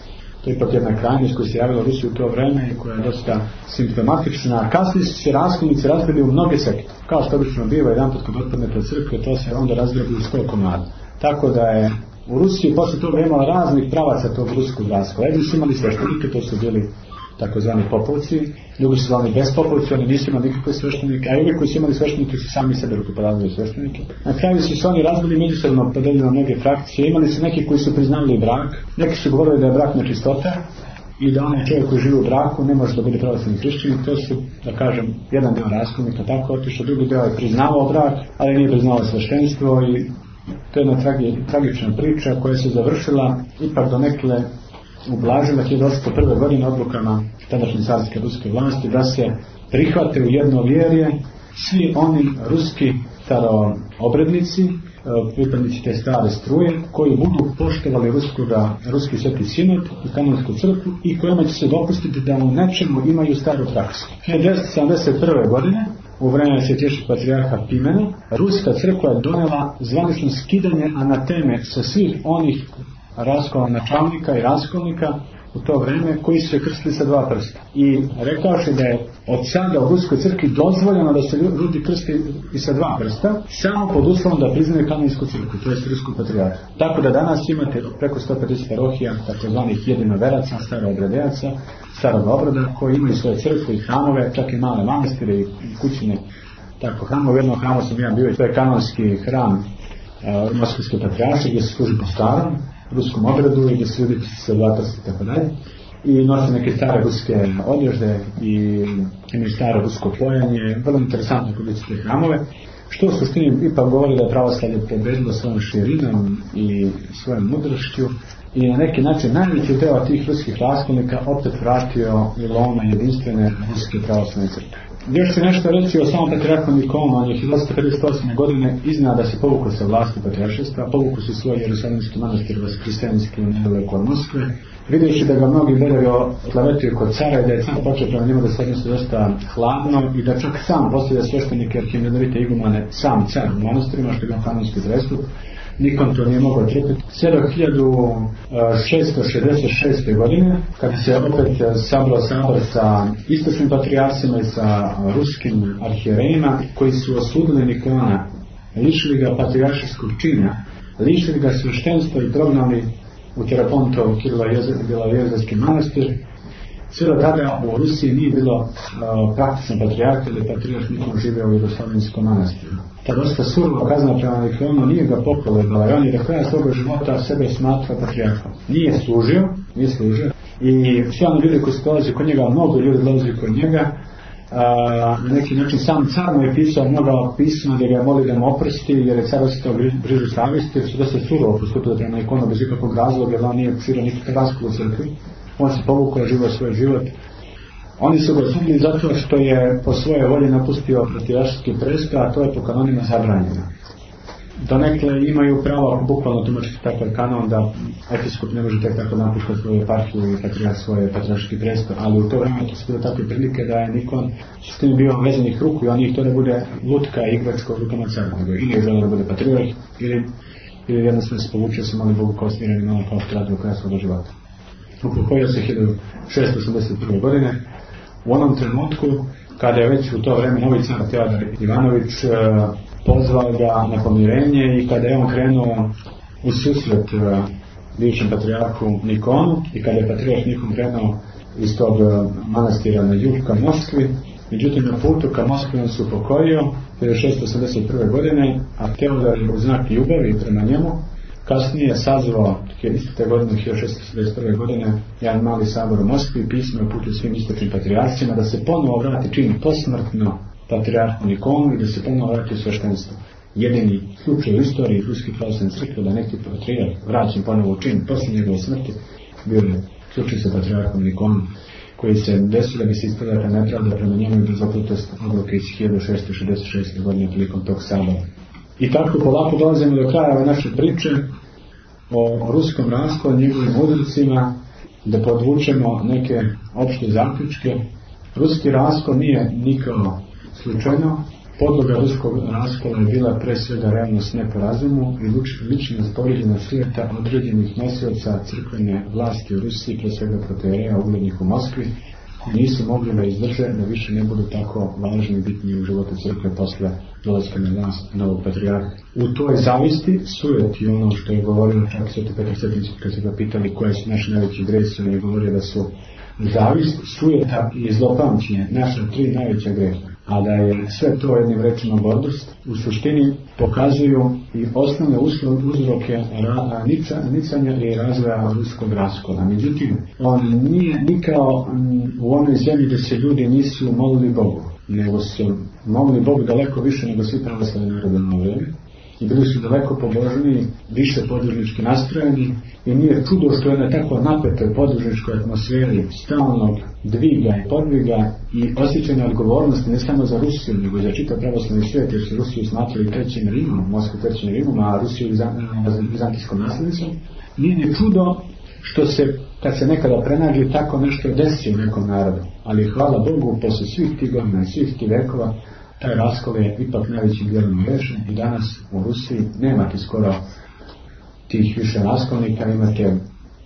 To je ipak jedna krajnost koja se javila u Rusiji u to vreme i koja je dosta simptomatična. Kasnije su se raskolnici razbili u mnoge sekte. Kao što obično biva, jedan put kad otpadnete od crkve, to se onda razgrabi u sto komada. Tako da je u Rusiji posle toga imala raznih pravaca tog ruskog raskola. Jedni su imali sveštenike, to su bili takozvani popovci, drugi su zvani bespopovci, oni nisu imali nikakve sveštenike, a oni koji su imali sveštenike su sami sebe rukopodaljali sveštenike. Na kraju su se oni razbili međusobno, podeljili na mnoge frakcije. Imali su neki koji su priznali brak, neki su govorili da je brak nečistota i da onaj čovjek koji živi u braku ne može da bude pravoslavni hrišćanin. To su, da kažem, jedan deo raskolnika tako otišao, drugi deo je priznavao brak, ali nije priznavao sveštenstvo i to je jedna tragi, tragična priča koja se završila ipak do nekle ublažila hiljadu osamsto prve godine odlukama tadašnje carske ruske vlasti da se prihvate u jednovjerje svi oni ruski staroobrednici, pripadnici te stare struje, koji budu poštovali ruskoga, ruski sveti sinod i kanonsku crkvu i kojima će se dopustiti da u nečemu imaju staru praksu. hiljadu devetsto sedamdeset prve godine u vreme svetejšeg patrijarha Pimena, ruska crkva je donela zvanično skidanje anateme sa svih onih raskola načalnika i raskolnika u to vreme koji su se krstili sa dva prsta. I rekavši da je od sada u ruskoj crkvi dozvoljeno da se ljudi krsti i sa dva prsta, samo pod uslovom da priznaju kanonsku crkvu, to je rusku patrijarha. Tako da danas imate preko sto pedeset parohija, takozvanih jedinoveraca, staroobredejaca, starog obrada, koji imaju svoje crkve i hramove, čak i male manastire i kućine. Tako, hram, u jednom hramu sam ja bio, to je kanonski hram Moskovske patrijarše, gdje se služi po starom ruskom obradu i gdje se ljudi sa dva prsta i tako dalje. I nose neke stare ruske odježde i imaju staro rusko pojanje, vrlo interesantno kod te hramove, što u suštini ipak govori da je pravoslavlje pobedilo svojom širinom i svojom mudrošću i na neki način najveći deo tih ruskih raskolnika opet vratio u lona jedinstvene ruske pravoslavne crkve. Još ću nešto reći o samom patrijarhu Nikonu. On je hiljadu osamsto pedeset osme godine iznao da se povukao sa vlasti patrijaršstva, povukao se svoj jerusalimski manastir vaskristijanski nedaleko od Moskve, vidjeći da ga mnogi bedovi oklavetuju kod cara i da je sam počeo prema njemu da se odnosi dosta hladno i da čak sam postavlja sveštenike arhimandrite igumane sam car u manastirima, što je bio kanonski prestup. Nikon to nije mogao trpiti. Sve do hiljadu šesto šezdeset šeste. godine, kada se opet sabrao sabor sa istočnim patrijarcima i sa ruskim arhijerejima, koji su osudili Nikona, lišili ga patrijaršijskog čina, lišili ga sveštenstva i prognali u Terapontov Kirilov-Jezerski manastir. Sve do tada u Rusiji nije bilo uh, praktično patrijarh ili patrijarh Nikon živeo u Jerusalimskom manastiru. Ta dosta surova kazna prema Nikonu nije ga pokolebala i on je do kraja svoga života sebe smatrao patrijarhom. Nije služio, nije služio i svi oni ljudi koji su dolazi kod njega, mnogo ljudi dolazi kod njega, Uh, na neki način sam car mu je pisao mnogo pisma gdje ga moli da mu oprosti jer je car osjetao brižu savjesti, jer su dosta surovo postupili prema Nikonu bez ikakvog razloga jer on nije širao nikakav raskol u crkvi. On se povukao i živio svoj život. Oni su ga osudili zato što je po svoje volje napustio patrijarški presto, a to je po kanonima zabranjeno. Donekle imaju pravo bukvalno tumačiti takav kanon da episkop ne može tek tako napuštati svoju eparhiju i patrijarh svoje patrijarški presto, ali u to vreme to su bile takve prilike da je Nikon s tim bio vezanih ruku i on ih to da bude lutka i igračka u rukama cara, nego ili je želeo da bude patrijarh ili, ili jednostavno se povučio se mali Bogu kao smireni malo kao što radi u kraja svoga života. Upokojio se hiljadu šesto osamdeset prve. godine u onom trenutku kada je već u to vreme novi car Teodor Ivanović pozvao ga na pomirenje i kada je on krenuo u susret bivšem patrijarhu Nikonu i kada je patrijarh Nikon krenuo iz tog manastira na jug ka Moskvi, međutim na putu ka Moskvi on se upokojio hiljadu šesto osamdeset prve. godine, a Teodor u znak ljubavi prema njemu kasnije sazvao iste godine hiljadu šesto osamdeset prve. godine jedan mali sabor u Moskvi i pismo je uputio svim istočnim patrijarcima da se ponovo vrati čin posmrtno patrijarhu Nikonu i da se ponovo vrati u sveštenstvo. Jedini slučaj u istoriji ruskih pravoslavne crkve da neki patrijarh vraćen ponovo u čin posle njegove smrti bio je slučaj sa patrijarhom Nikonom koji se desio da bi se ispravila nepravda prema njemu i bezopletnost odluke iz hiljadu šesto šezdeset šeste. godine prilikom tog sabora. I tako polako dolazimo do kraja ove naše priče o ruskom raskolu, njegovim mudricima, da podvučemo neke opšte zaključke. Ruski raskol nije nikao slučajno podloga ruskog raskola je bila pre svega revnost neporazumu i ličnost povrijeđena svijeta određenih nosioca crkvene vlasti u Rusiji, pre svega protoijereja uglednih u Moskvi, nisu mogli da izdrže da više ne budu tako važni i bitni u životu crkve posle dolaska na vlast novog patrijarha. U toj zavisti sujeti ono što je govorio čak Sveti Petar Cetinski, kad se ga pitali koje su naši najveći gresi, on je govorio da su zavist, sujeta i zlopamćenje naša tri najveća greha. A da je sve to jednim rečima gordost, u suštini pokazuju i osnovne uzroke nicanja i razvoja ruskog raskola. Međutim, on nije nikao u onoj zemlji gdje se ljudi nisu molili Bogu, nego su molili Bogu daleko više nego svi pravoslavni narodi na vrijeme. I bili su daleko pobožniji, više podružnički nastrojeni i nije čudo što je na tako napetoj podružničkoj atmosferi stalnog dviga i podviga i osjećanja odgovornosti ne samo za Rusiju, nego i za čitav pravoslavni svijet, jer su Rusiju smatrali trećim Rimom, Moskvu trećim Rimom, a Rusiju vizantijskom naslednicom. Nije ni čudo što se, kad se nekada prenađe, tako nešto desi u nekom narodu. Ali hvala Bogu, posle svih tih godina i svih tih vekova, taj raskol je ipak najvećim dijelom rešen i danas u Rusiji nemate skoro tih više raskolnika, imate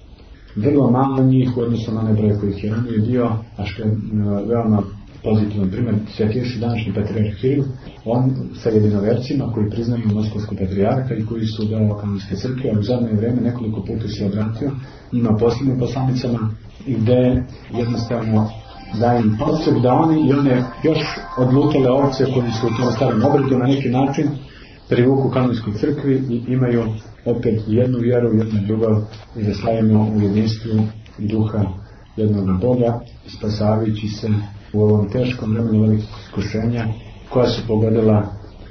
vrlo malo njih u odnosu na nebroj kojih je ranije bio, a što je veoma pozitivan primjer, svetješi današnji patrijarh Kiril, on sa jedinovercima koji priznaju Moskovskog patrijarha i koji su deo kanonske crkve, a u zadnje vrijeme nekoliko puta se obratio njima posljednim poslanicama i gde jednostavno daje im podsjek da oni i one još odlutale ovce koji su u tom starom obredu na neki način privuku kanonskoj crkvi i imaju opet jednu vjeru, jednu ljubav i da slavimo u jedinstvu duha jednog Boga, spasavajući se u ovom teškom vremenu velikih iskušenja koja su pogodila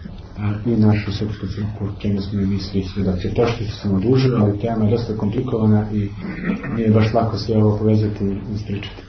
i našu srpsku crkvu, čemu smo i mi svi svedoci. To što se sam odužio, ali tema je dosta komplikovana i nije baš lako sve ovo povezati i ispričati.